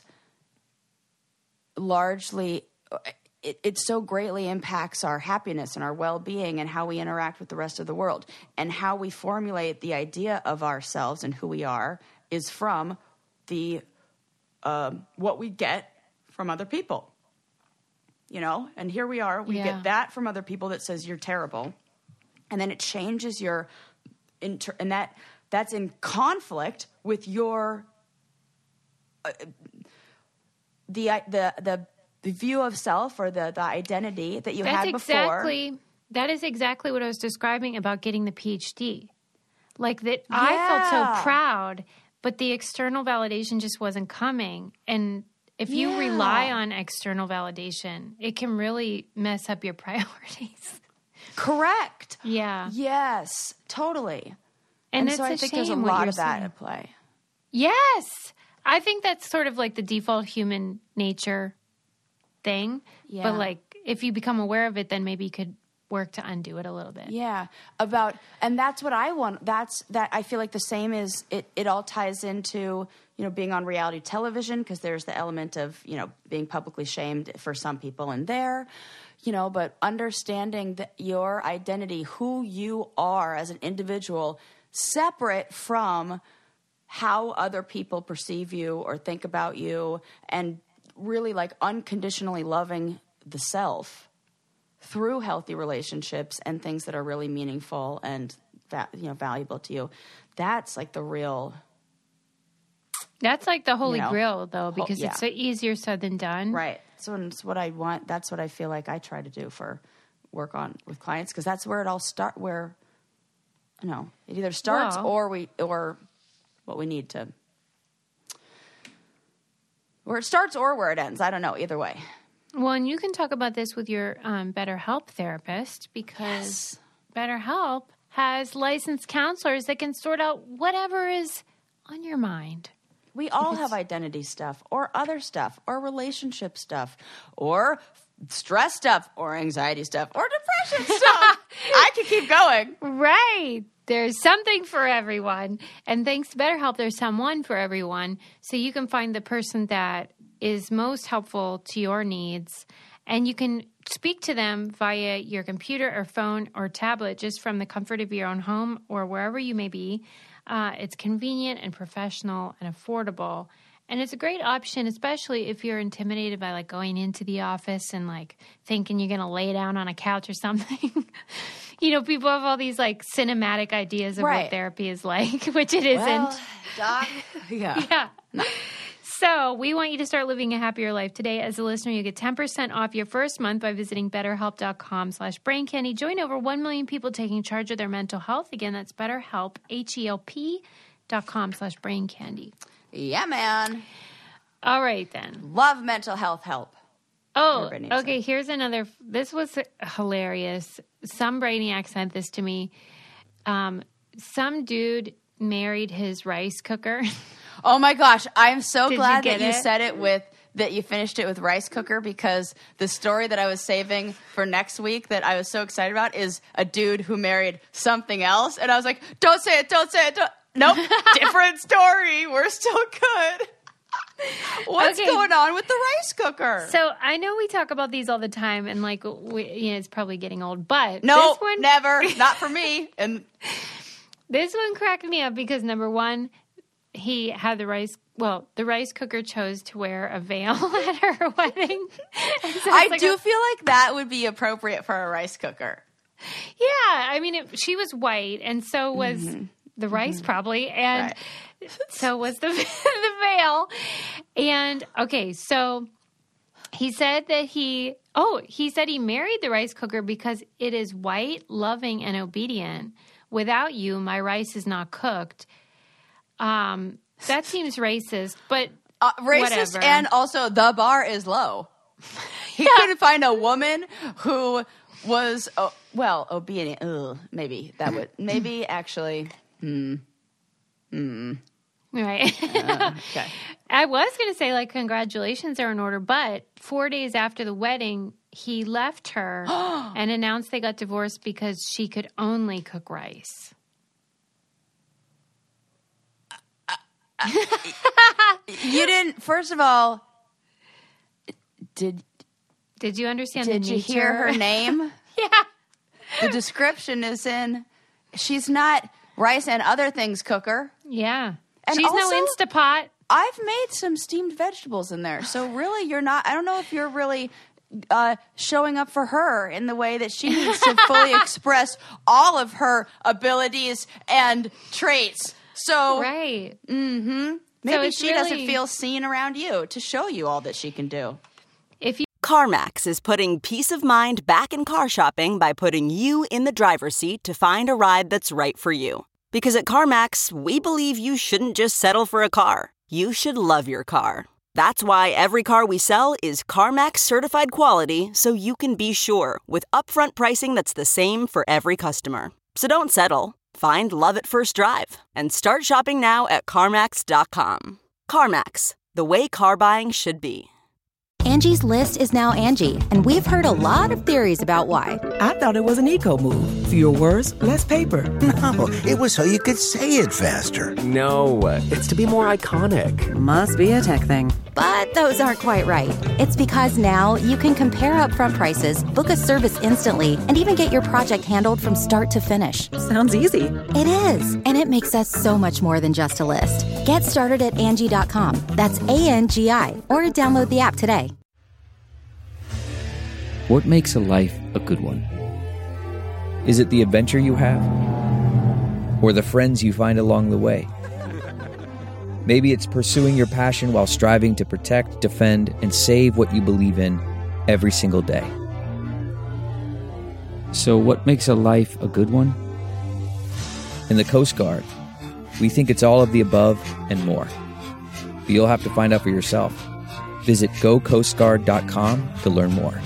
largely, it, it so greatly impacts our happiness and our well-being and how we interact with the rest of the world. And how we formulate the idea of ourselves and who we are is from the um, what we get from other people. You know? And here we are. We Yeah. get that from other people that says you're terrible. And then it changes your... Inter- and that that's in conflict with your... Uh, the, the, the, the view of self or the, the identity that you That's had before. exactly that is exactly what I was describing about getting the P H D. Like that I felt Yeah. so proud, but the external validation just wasn't coming. And if you Yeah. rely on external validation, it can really mess up your priorities. Correct. Yeah. Yes, totally. And And, it's so I a think there's a shame what lot you're of that saying. at play. Yes. I think that's sort of like the default human nature thing. Yeah. But like if you become aware of it, then maybe you could work to undo it a little bit. Yeah, about, and that's what I want. That's that. I feel like the same is it. It all ties into, you know, being on reality television, because there's the element of, you know, being publicly shamed for some people in there, you know, but understanding that your identity, who you are as an individual, separate from how other people perceive you or think about you, and really like unconditionally loving the self through healthy relationships and things that are really meaningful and va- you know valuable to you. That's like the real. That's like the holy You know, grail, though, because yeah. it's so easier said than done. Right. So it's what I want. That's what I feel like I try to do for work on with clients, because that's where it all start. Where, you know, it either starts Well- or we or what we need to. Where it starts or where it ends. I don't know. Either way. Well, and you can talk about this with your um, BetterHelp therapist, because BetterHelp has licensed counselors that can sort out whatever is on your mind. We all have identity stuff or other stuff or relationship stuff or stress stuff or anxiety stuff or depression stuff. I could keep going. Right. There's something for everyone. And thanks to BetterHelp, there's someone for everyone. So you can find the person that is most helpful to your needs. And you can speak to them via your computer or phone or tablet just from the comfort of your own home or wherever you may be. Uh, it's convenient and professional and affordable. And it's a great option, especially if you're intimidated by like going into the office and like thinking you're going to lay down on a couch or something. You know, people have all these like cinematic ideas of Right. what therapy is like, which it isn't. Well, Doc, yeah. Yeah. So we want you to start living a happier life today. As a listener, you get ten percent off your first month by visiting betterhelp.com slash brain candy. Join over one million people taking charge of their mental health. Again, that's BetterHelp, H-E-L-P dot com slash brain candy. Yeah, man. All right, then. Love mental health help. Oh, Everybody needs okay. Here's another. This was hilarious. Some brainiac sent this to me. Um, some dude married his rice cooker. Oh my gosh, I'm so Did you glad get that you it? said it with that you finished it with rice cooker, because the story that I was saving for next week that I was so excited about is a dude who married something else, and I was like, don't say it, don't say it, don't. Nope, different story. We're still good. What's Okay. going on with the rice cooker? So I know we talk about these all the time, and like, we, you know, it's probably getting old. But no, this one, never, not for me. And this one cracked me up because number one, he had the rice. Well, the rice cooker chose to wear a veil at her wedding. And so I it's like do a- feel like that would be appropriate for a rice cooker. Yeah, I mean, it, she was white, and so was the rice probably, and so was the the veil. And okay, so he said that he oh he said he married the rice cooker because it is white, loving, and obedient. Without you, my rice is not cooked. Um, that seems racist, but Uh, racist, whatever. and also the bar is low. He couldn't find a woman who was oh, well obedient. Ugh, maybe that would maybe actually. right. Okay. I was going to say, like, congratulations are in order, but four days after the wedding, he left her and announced they got divorced because she could only cook rice. You didn't. First of all, did Did you understand did the you nature? hear her name? Yeah. The description is in. She's not rice and other things cooker. Yeah. And She's also- no Instapot. I've made some steamed vegetables in there, so really, you're not. I don't know if you're really uh, showing up for her in the way that she needs to fully express all of her abilities and traits. So Right. maybe it's she doesn't really- feel seen around you to show you all that she can do. If you CarMax is putting peace of mind back in car shopping by putting you in the driver's seat to find a ride that's right for you. Because at CarMax, we believe you shouldn't just settle for a car. You should love your car. That's why every car we sell is CarMax certified quality, so you can be sure with upfront pricing that's the same for every customer. So don't settle. Find love at first drive and start shopping now at CarMax dot com. CarMax, the way car buying should be. Angie's List is now Angie, and we've heard a lot of theories about why. I thought it was an eco move. Fewer words, less paper. No, it was so you could say it faster. No, it's to be more iconic. Must be a tech thing. But those aren't quite right. It's because now you can compare upfront prices, book a service instantly, and even get your project handled from start to finish. Sounds easy. It is, and it makes us so much more than just a list. Get started at Angie dot com. That's A N G I, or download the app today. What makes a life a good one? Is it the adventure you have? Or the friends you find along the way? Maybe it's pursuing your passion while striving to protect, defend, and save what you believe in every single day. So what makes a life a good one? In the Coast Guard, we think it's all of the above and more. But you'll have to find out for yourself. Visit go coast guard dot com to learn more.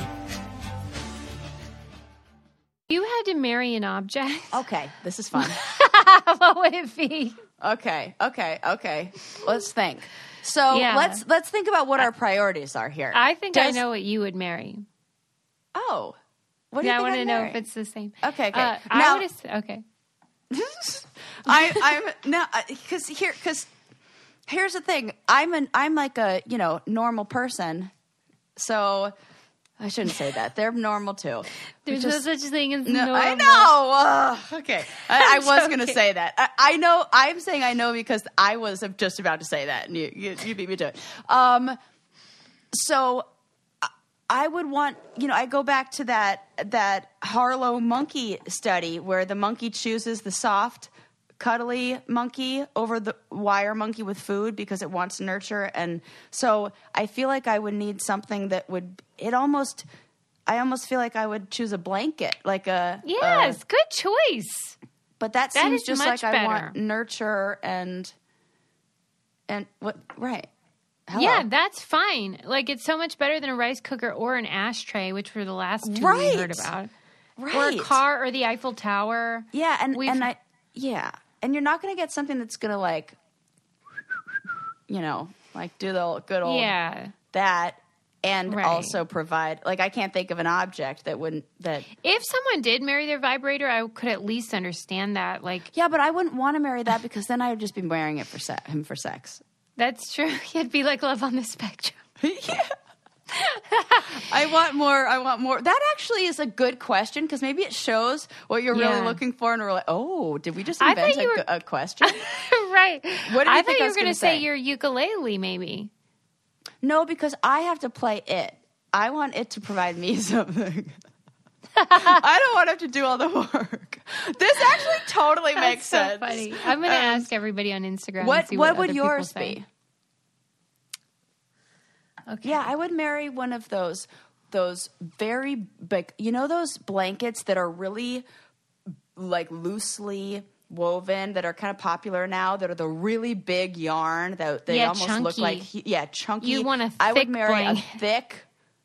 you had to marry an object, Okay, this is fun. what would it be? Okay, okay, okay. Let's think. So Yeah. let's let's think about what our priorities are here. I think I Does- know what you would marry. Oh, what do Yeah, I you want think to I'd know marry? if it's the same. Okay, okay. Uh, I Now- would have, okay. I, I'm no, because here, because here's the thing. I'm an, I'm like a you know normal person, so I shouldn't say that. They're normal too. There's Just, no such thing as no, normal. I know. Uh, okay, I, I was going to say that. I, I know. I'm saying I know because I was just about to say that, and you you, you beat me to it. Um, so. I would want, you know, I go back to that that Harlow monkey study where the monkey chooses the soft, cuddly monkey over the wire monkey with food because it wants nurture. And so I feel like I would need something that would, it almost, I almost feel like I would choose a blanket, like a. Yes, a, good choice. But that, that seems is just much like better. I want nurture and, and what, right. Hello. Yeah, that's fine. Like, it's so much better than a rice cooker or an ashtray, which were the last two right. we heard about. Right. Or a car or the Eiffel Tower. Yeah, and, We've, and I, yeah. And you're not going to get something that's going to, like, you know, like do the good old yeah. that and right. also provide, like, I can't think of an object that wouldn't, that. If someone did marry their vibrator, I could at least understand that. Like, yeah, but I wouldn't want to marry that because then I would just be wearing it for se- him for sex. That's true. It'd be like Love on the Spectrum. Yeah. I want more. I want more. That actually is a good question because maybe it shows what you're yeah. really looking for. And we're like, oh, did we just I invent a, were... a question? Right. What did you I think thought I you was were going to say? say your ukulele, maybe. No, because I have to play it. I want it to provide me something. I don't want to have to do all the work. This actually totally That's makes so sense. Funny. I'm going to um, ask everybody on Instagram. What and see what what would other yours people say. be? Okay. Yeah, I would marry one of those those very big. You know those blankets that are really like loosely woven that are kind of popular now. That are the really big yarn that they yeah, almost chunky. look like yeah chunky. You want a thick I would marry blanket. a thick,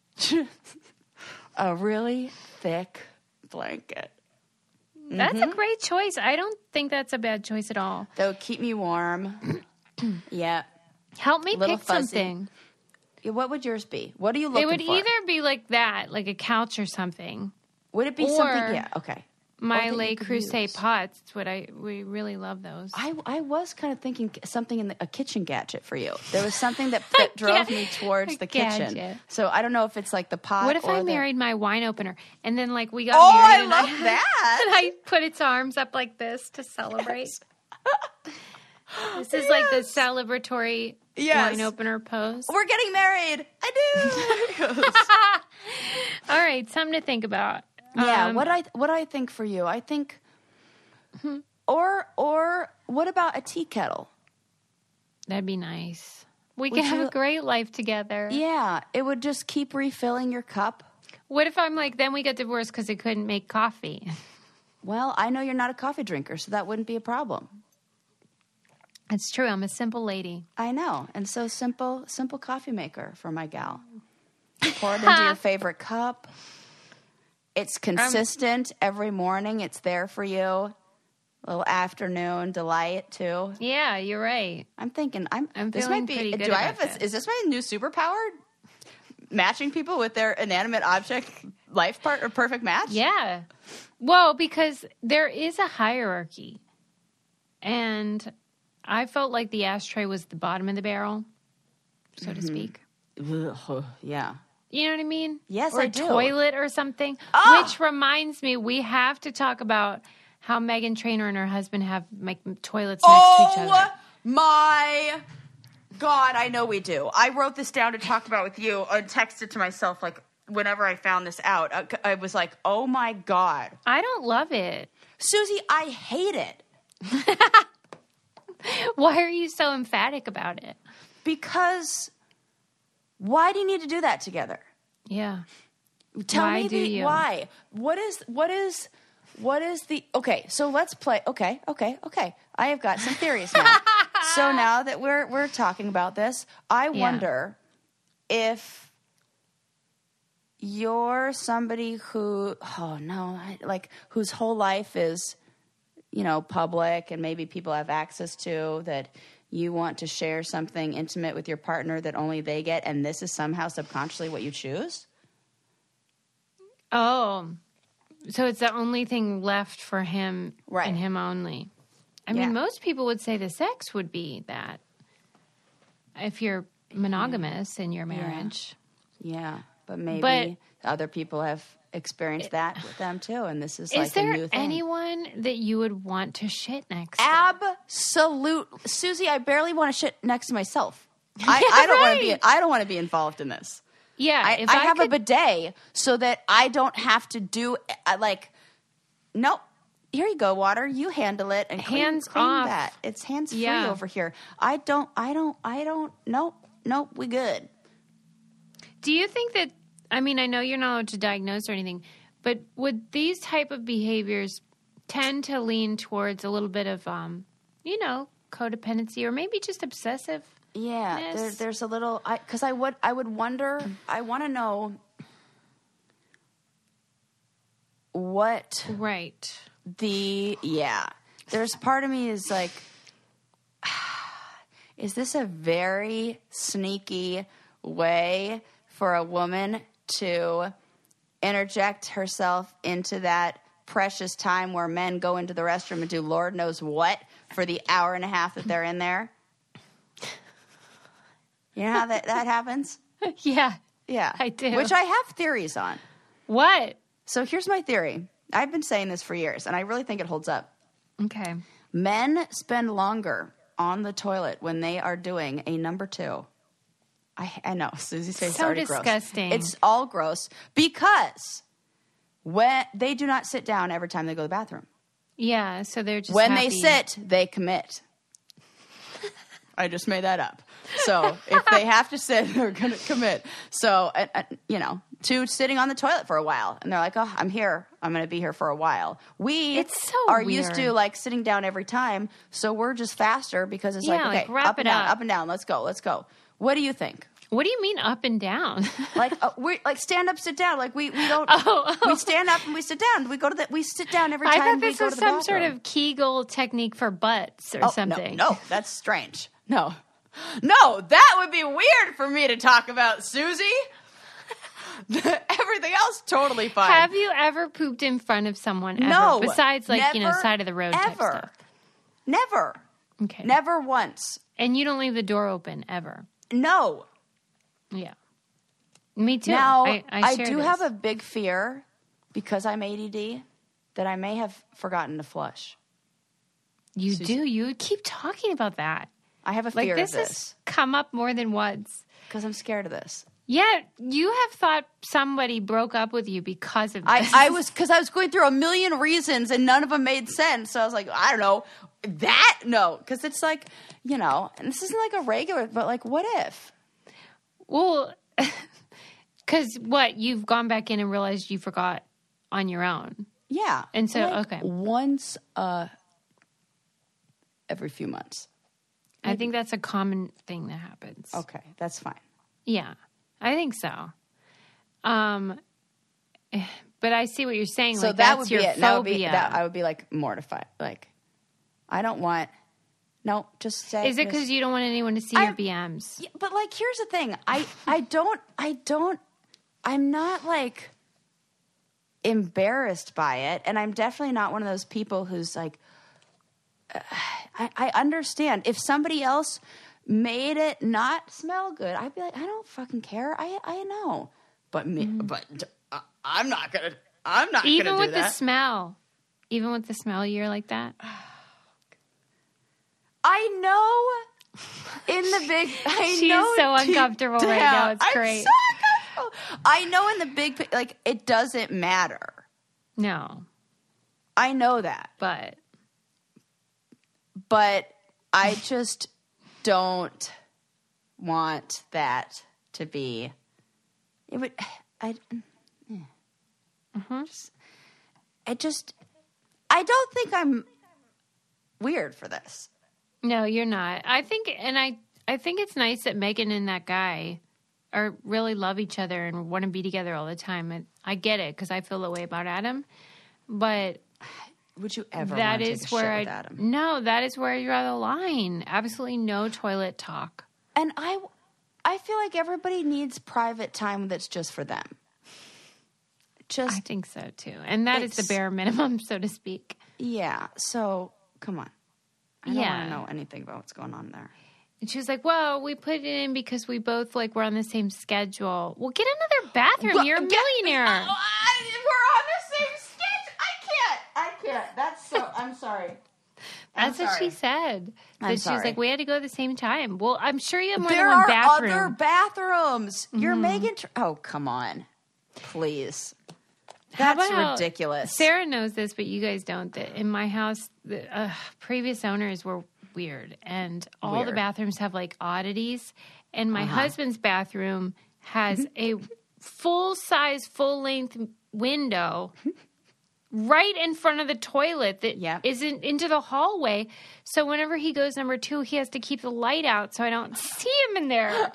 a really thick blanket. That's Mm-hmm. a great choice. I don't think that's a bad choice at all. That would keep me warm. Yeah. Help me Little pick fuzzy. something. Yeah, what would yours be? What are you looking It would for? either be like that, like a couch or something. Would it be or something? Yeah. Okay. My Or that Le you could Creuset use. pots. What I we really love those. I, I was kind of thinking something in the, a kitchen gadget for you. There was something that, that drove me towards a the kitchen. gadget. So I don't know if it's like the pot. What if or I the... married my wine opener and then like we got Oh, married? I and love I, that. And I put its arms up like this to celebrate. This is like the celebratory Yes. wine opener pose. We're getting married. I do. All right, something to think about. yeah. Um, What I what I think for you, I think, or or what about a tea kettle? That'd be nice. We Would could have you- a great life together. Yeah, it would just keep refilling your cup. What if I'm like, then we got divorced because it couldn't make coffee? Well, I know you're not a coffee drinker, so that wouldn't be a problem. It's true. I'm a simple lady. I know. And so simple, simple coffee maker for my gal. Pour it into your favorite cup. It's consistent every morning. It's there for you. A little afternoon delight too. Yeah, you're right. I'm thinking. I'm. I'm this feeling might be. pretty good do I about have? A, this. is this my new superpower? Matching people with their inanimate object life part or perfect match? Yeah. Well, because there is a hierarchy. And I felt like the ashtray was the bottom of the barrel, so to speak. Ugh, yeah. You know what I mean? Yes, or I a do. toilet or something. Oh! Which reminds me, we have to talk about how Meghan Trainor and her husband have like toilets next to each Oh other. my God, I know we do. I wrote this down to talk about with you and texted to myself like whenever I found this out. I, I was like, oh my God. I don't love it. Susie, I hate it. Why are you so emphatic about it? Because why do you need to do that together? Yeah. Tell Why me do the, you? why. What is what is what is the okay, so let's play okay, okay, okay. I have got some theories now. So now that we're we're talking about this, I Yeah. wonder if you're somebody who oh no, I, like whose whole life is, you know, public and maybe people have access to, that you want to share something intimate with your partner that only they get, and this is somehow subconsciously what you choose? Oh, So it's the only thing left for him Right. and him only. I Yeah. mean, most people would say the sex would be that. If you're monogamous in your marriage. Yeah, but maybe But- other people have experienced that with them too, and this is, Is like a there new thing. anyone that you would want to shit next to? Absolute, Susie. I barely want to shit next to myself. I, Yeah, I don't want to be. right. I don't want to be involved in this. Yeah, I, if I I have could- a bidet so that I don't have to do. I like, nope. Here you go, water. You handle it and clean, Hands clean off. that. It's hands free Yeah. over here. I don't. I don't. I don't. Nope. Nope. We good. Do you think that, I mean, I know you're not allowed to diagnose or anything, but would these type of behaviors tend to lean towards a little bit of, um, you know, codependency or maybe just obsessive? Yeah, Yes. there, there's a little because I, I would I would wonder. I want to know what Right. the yeah. There's part of me is like, is this a very sneaky way for a woman to interject herself into that precious time where men go into the restroom and do Lord knows what for the hour and a half that they're in there? You know how that, that happens? Yeah. Yeah. I do. Which I have theories on. What? So here's my theory. I've been saying this for years, and I really think it holds up. Okay. Men spend longer on the toilet when they are doing a number two. I, I know. Susie's face is So already disgusting. gross. It's all gross because when they do not sit down every time they go to the bathroom. Yeah, so they're just When happy. they sit, they commit. I just made that up. So if they have to sit, they're going to commit. So, uh, uh, you know, to sitting on the toilet for a while. And they're like, oh, I'm here. I'm going to be here for a while. We It's so are used weird. to, like, sitting down every time. So we're just faster because it's like, Yeah, okay, like, wrap up and it down, up. up and down. Let's go. Let's go. What do you think? What do you mean up and down? Like, uh, we like stand up, sit down. Like we, we don't. Oh, oh. We stand up and we sit down. We go to the. We sit down every I time thought we this go was to the some sort bathroom. of Kegel technique for butts or Oh, something. No, no, that's strange. No. No, that would be weird for me to talk about, Susie. Everything else, totally fine. Have you ever pooped in front of someone ever? No. Besides, like, you know, Never, side of the road type ever. stuff. Never. Okay. Never once. And you don't leave the door open ever. No. Yeah. Me too. Now, I, I, I share do this. have a big fear, because I'm A D D, that I may have forgotten to flush. You Susie- do. You keep talking about that. I have a Like, fear this of has this. come up more than once. Because I'm scared of this. Yeah, you have thought somebody broke up with you because of this. I, I was, because I was going through a million reasons and none of them made sense. So I was like, I don't know. That? No. Because it's like, you know, and this isn't like a regular, but like, what if? Well, because what? You've gone back in and realized you forgot on your own. Yeah. And so, Like, okay. Once uh, every few months. I think that's a common thing that happens. Okay. That's fine. Yeah, I think so. Um, eh, but I see what you're saying. So like, that that's would your be it. That would be, phobia. that, I would be like mortified. Like, I don't want, no, just say. Is it just- because you don't want anyone to see I- your B Ms? Yeah, but like, here's the thing. I, I don't, I don't, I'm not like embarrassed by it. And I'm definitely not one of those people who's like, uh, I, I understand if somebody else made it not smell good, I'd be like, I don't fucking care. I, I know, but me, but uh, I'm not gonna, I'm not Mm-hmm. Even gonna do with the that. smell, even with the smell, you're like that. I know in the big, I She's know so deep uncomfortable right down- now. It's I'm great. so uncomfortable. I know in the big, pic- like, it doesn't matter. No, I know that. but But I just don't want that to be, it would, I, yeah. Mm-hmm. just, I just, I don't think I'm weird for this. no, you're not. I think, and I, I think it's nice that Megan and that guy are really love each other and want to be together all the time. And I get it because I feel the way about Adam, but Would you ever that want to is take a where shit I with Adam? no, that is where I draw the line. Absolutely no toilet talk. And I, I feel like everybody needs private time that's just for them. just I think so too. And that is the bare minimum, so to speak. Yeah. So come on. I don't Yeah. want to know anything about what's going on there. And she was like, well, we put it in because we both like were on the same schedule. Well, get another bathroom. Well, You're a get- millionaire. Oh, I, we're on the same schedule. I can't. I can't. That's so. I'm sorry. I'm That's what sorry. she said. I'm That she was sorry. like, we had to go at the same time. Well, I'm sure you have more There than one are bathroom. other bathrooms. You're Mhm. making. Tr- oh, come on, please. How That's about- ridiculous. Sarah knows this, but you guys don't. That in my house, the uh, previous owners were weird, and all the Weird. bathrooms have like oddities. And my Uh-huh. husband's bathroom has a full size, full length window right in front of the toilet that isn't into the hallway. So whenever he goes number two, he has to keep the light out so I don't see him in there.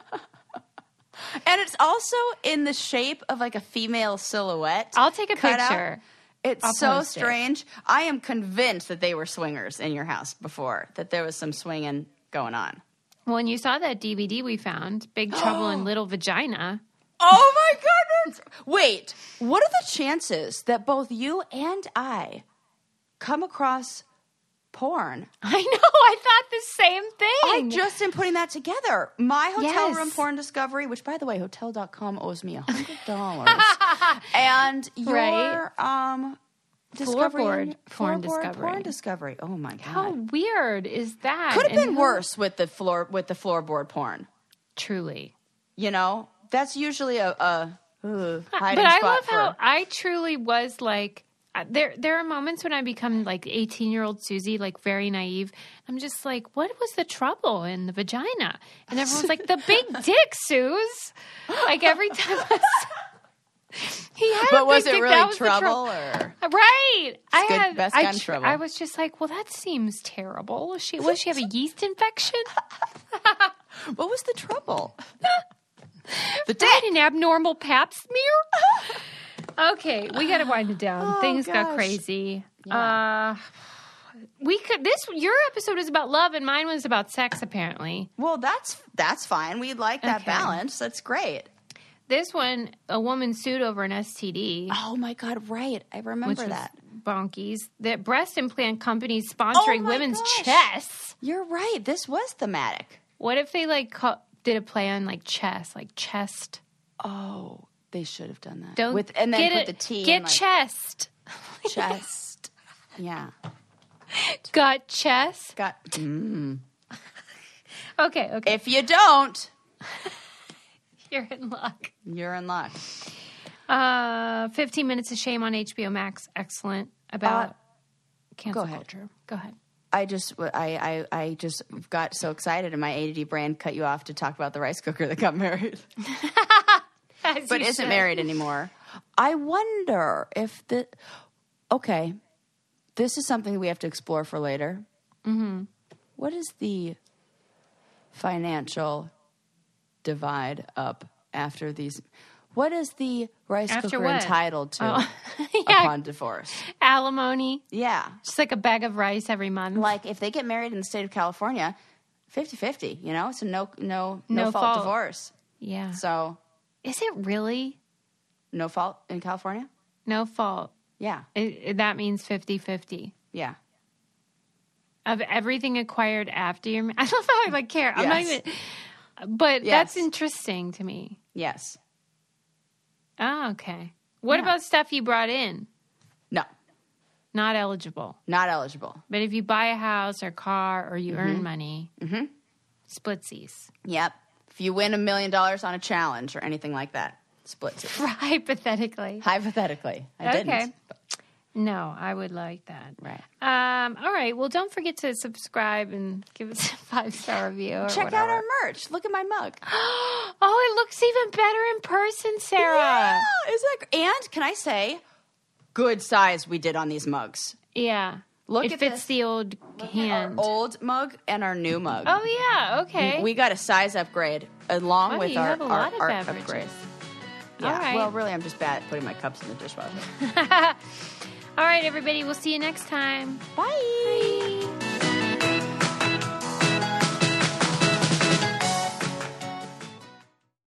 And it's also in the shape of like a female silhouette. I'll take a cut out. picture. It's I'll so post it. strange. I am convinced that they were swingers in your house before, that there was some swinging going on. When you saw that D V D we found, Big Trouble in Little Vagina. Oh my goodness! Wait, what are the chances that both you and I come across porn? I know, I thought the same thing. I just am putting that together. My hotel Yes. room porn discovery, which by the way, hotel dot com owes me one hundred dollars. And your Right. um discovery Floorboard porn floorboard discovery. porn discovery. Oh my god. How weird is that? Could have And been who- worse with the floor with the floorboard porn. Truly. You know, that's usually a, a uh, hiding But I spot love for, how I truly was like, uh, there There are moments when I become like eighteen-year-old Susie, like very naive. I'm just like, what was the trouble in the vagina? And everyone's like, the big dick, Suze. Like every time I saw, he had But a was big it dick. really That was the trouble, trou- or Right. I good- had best I, kind of tr- trouble. I was just like, well, that seems terrible. Was she was she have a yeast infection? what was the trouble? The Did an abnormal pap smear? Okay, we got to wind it down. Oh, Things got gosh. crazy. Uh, we could this your episode is about love and mine was about sex apparently. Well, that's that's fine. We like that Okay. balance. That's great. This one, a woman sued over an S T D. Oh my god, right. I remember which was that. bonkies. That breast implant companies sponsoring Oh my women's gosh. chess. You're right. This was thematic. What if they like ca- did a play on like chess, like chest? Oh, they should have done that. Don't With and then get put it, the T Get in like chest. chest. Yeah. Got chest. Got mm. Okay, okay. If you don't, You're in luck. you're in luck. Uh, fifteen Minutes of Shame on H B O Max. Excellent. About Uh, cancel go ahead. culture. Go ahead. I just, I, I, I just got so excited, and my A D D brain cut you off to talk about the rice cooker that got married, As but you isn't should. married anymore. I wonder if the. Okay, this is something we have to explore for later. Mm-hmm. What is the financial divide up after these? What is the rice After cooker what? entitled to Oh. Yeah. upon divorce? Alimony. Yeah. Just like a bag of rice every month. Like if they get married in the state of California, fifty-fifty, you know? It's a no no no, No fault, fault. divorce. Yeah. So, Is it really no fault in California? no fault? Yeah. It, it- that means fifty-fifty. Yeah. Of everything acquired after your ma- I love how I like care. I'm not Yes. even But Yes. that's interesting to me. Yes. Oh, okay. What Yeah. about stuff you brought in? No. Not eligible. Not eligible. But if you buy a house or car or you Mm-hmm. earn money, splitsies. Yep. If you win a million dollars on a challenge or anything like that, split it. Hypothetically. Hypothetically. I Okay. didn't. No, I would like that. Right. Um, all right. Well, don't forget to subscribe and give us a five-star review. Or Check whatever. out our merch. Look at my mug. Oh, it looks even better in person, Sarah. Yeah, is that gr- and can I say, good size we did on these mugs. Yeah. Look it at fits this. the old hand. Our old mug and our new mug. Oh, yeah. Okay. We got a size upgrade along Oh, with you our, have a our lot of art beverages. upgrade. All Yeah. right. Well, really, I'm just bad at putting my cups in the dishwasher. All right, everybody. We'll see you next time. Bye.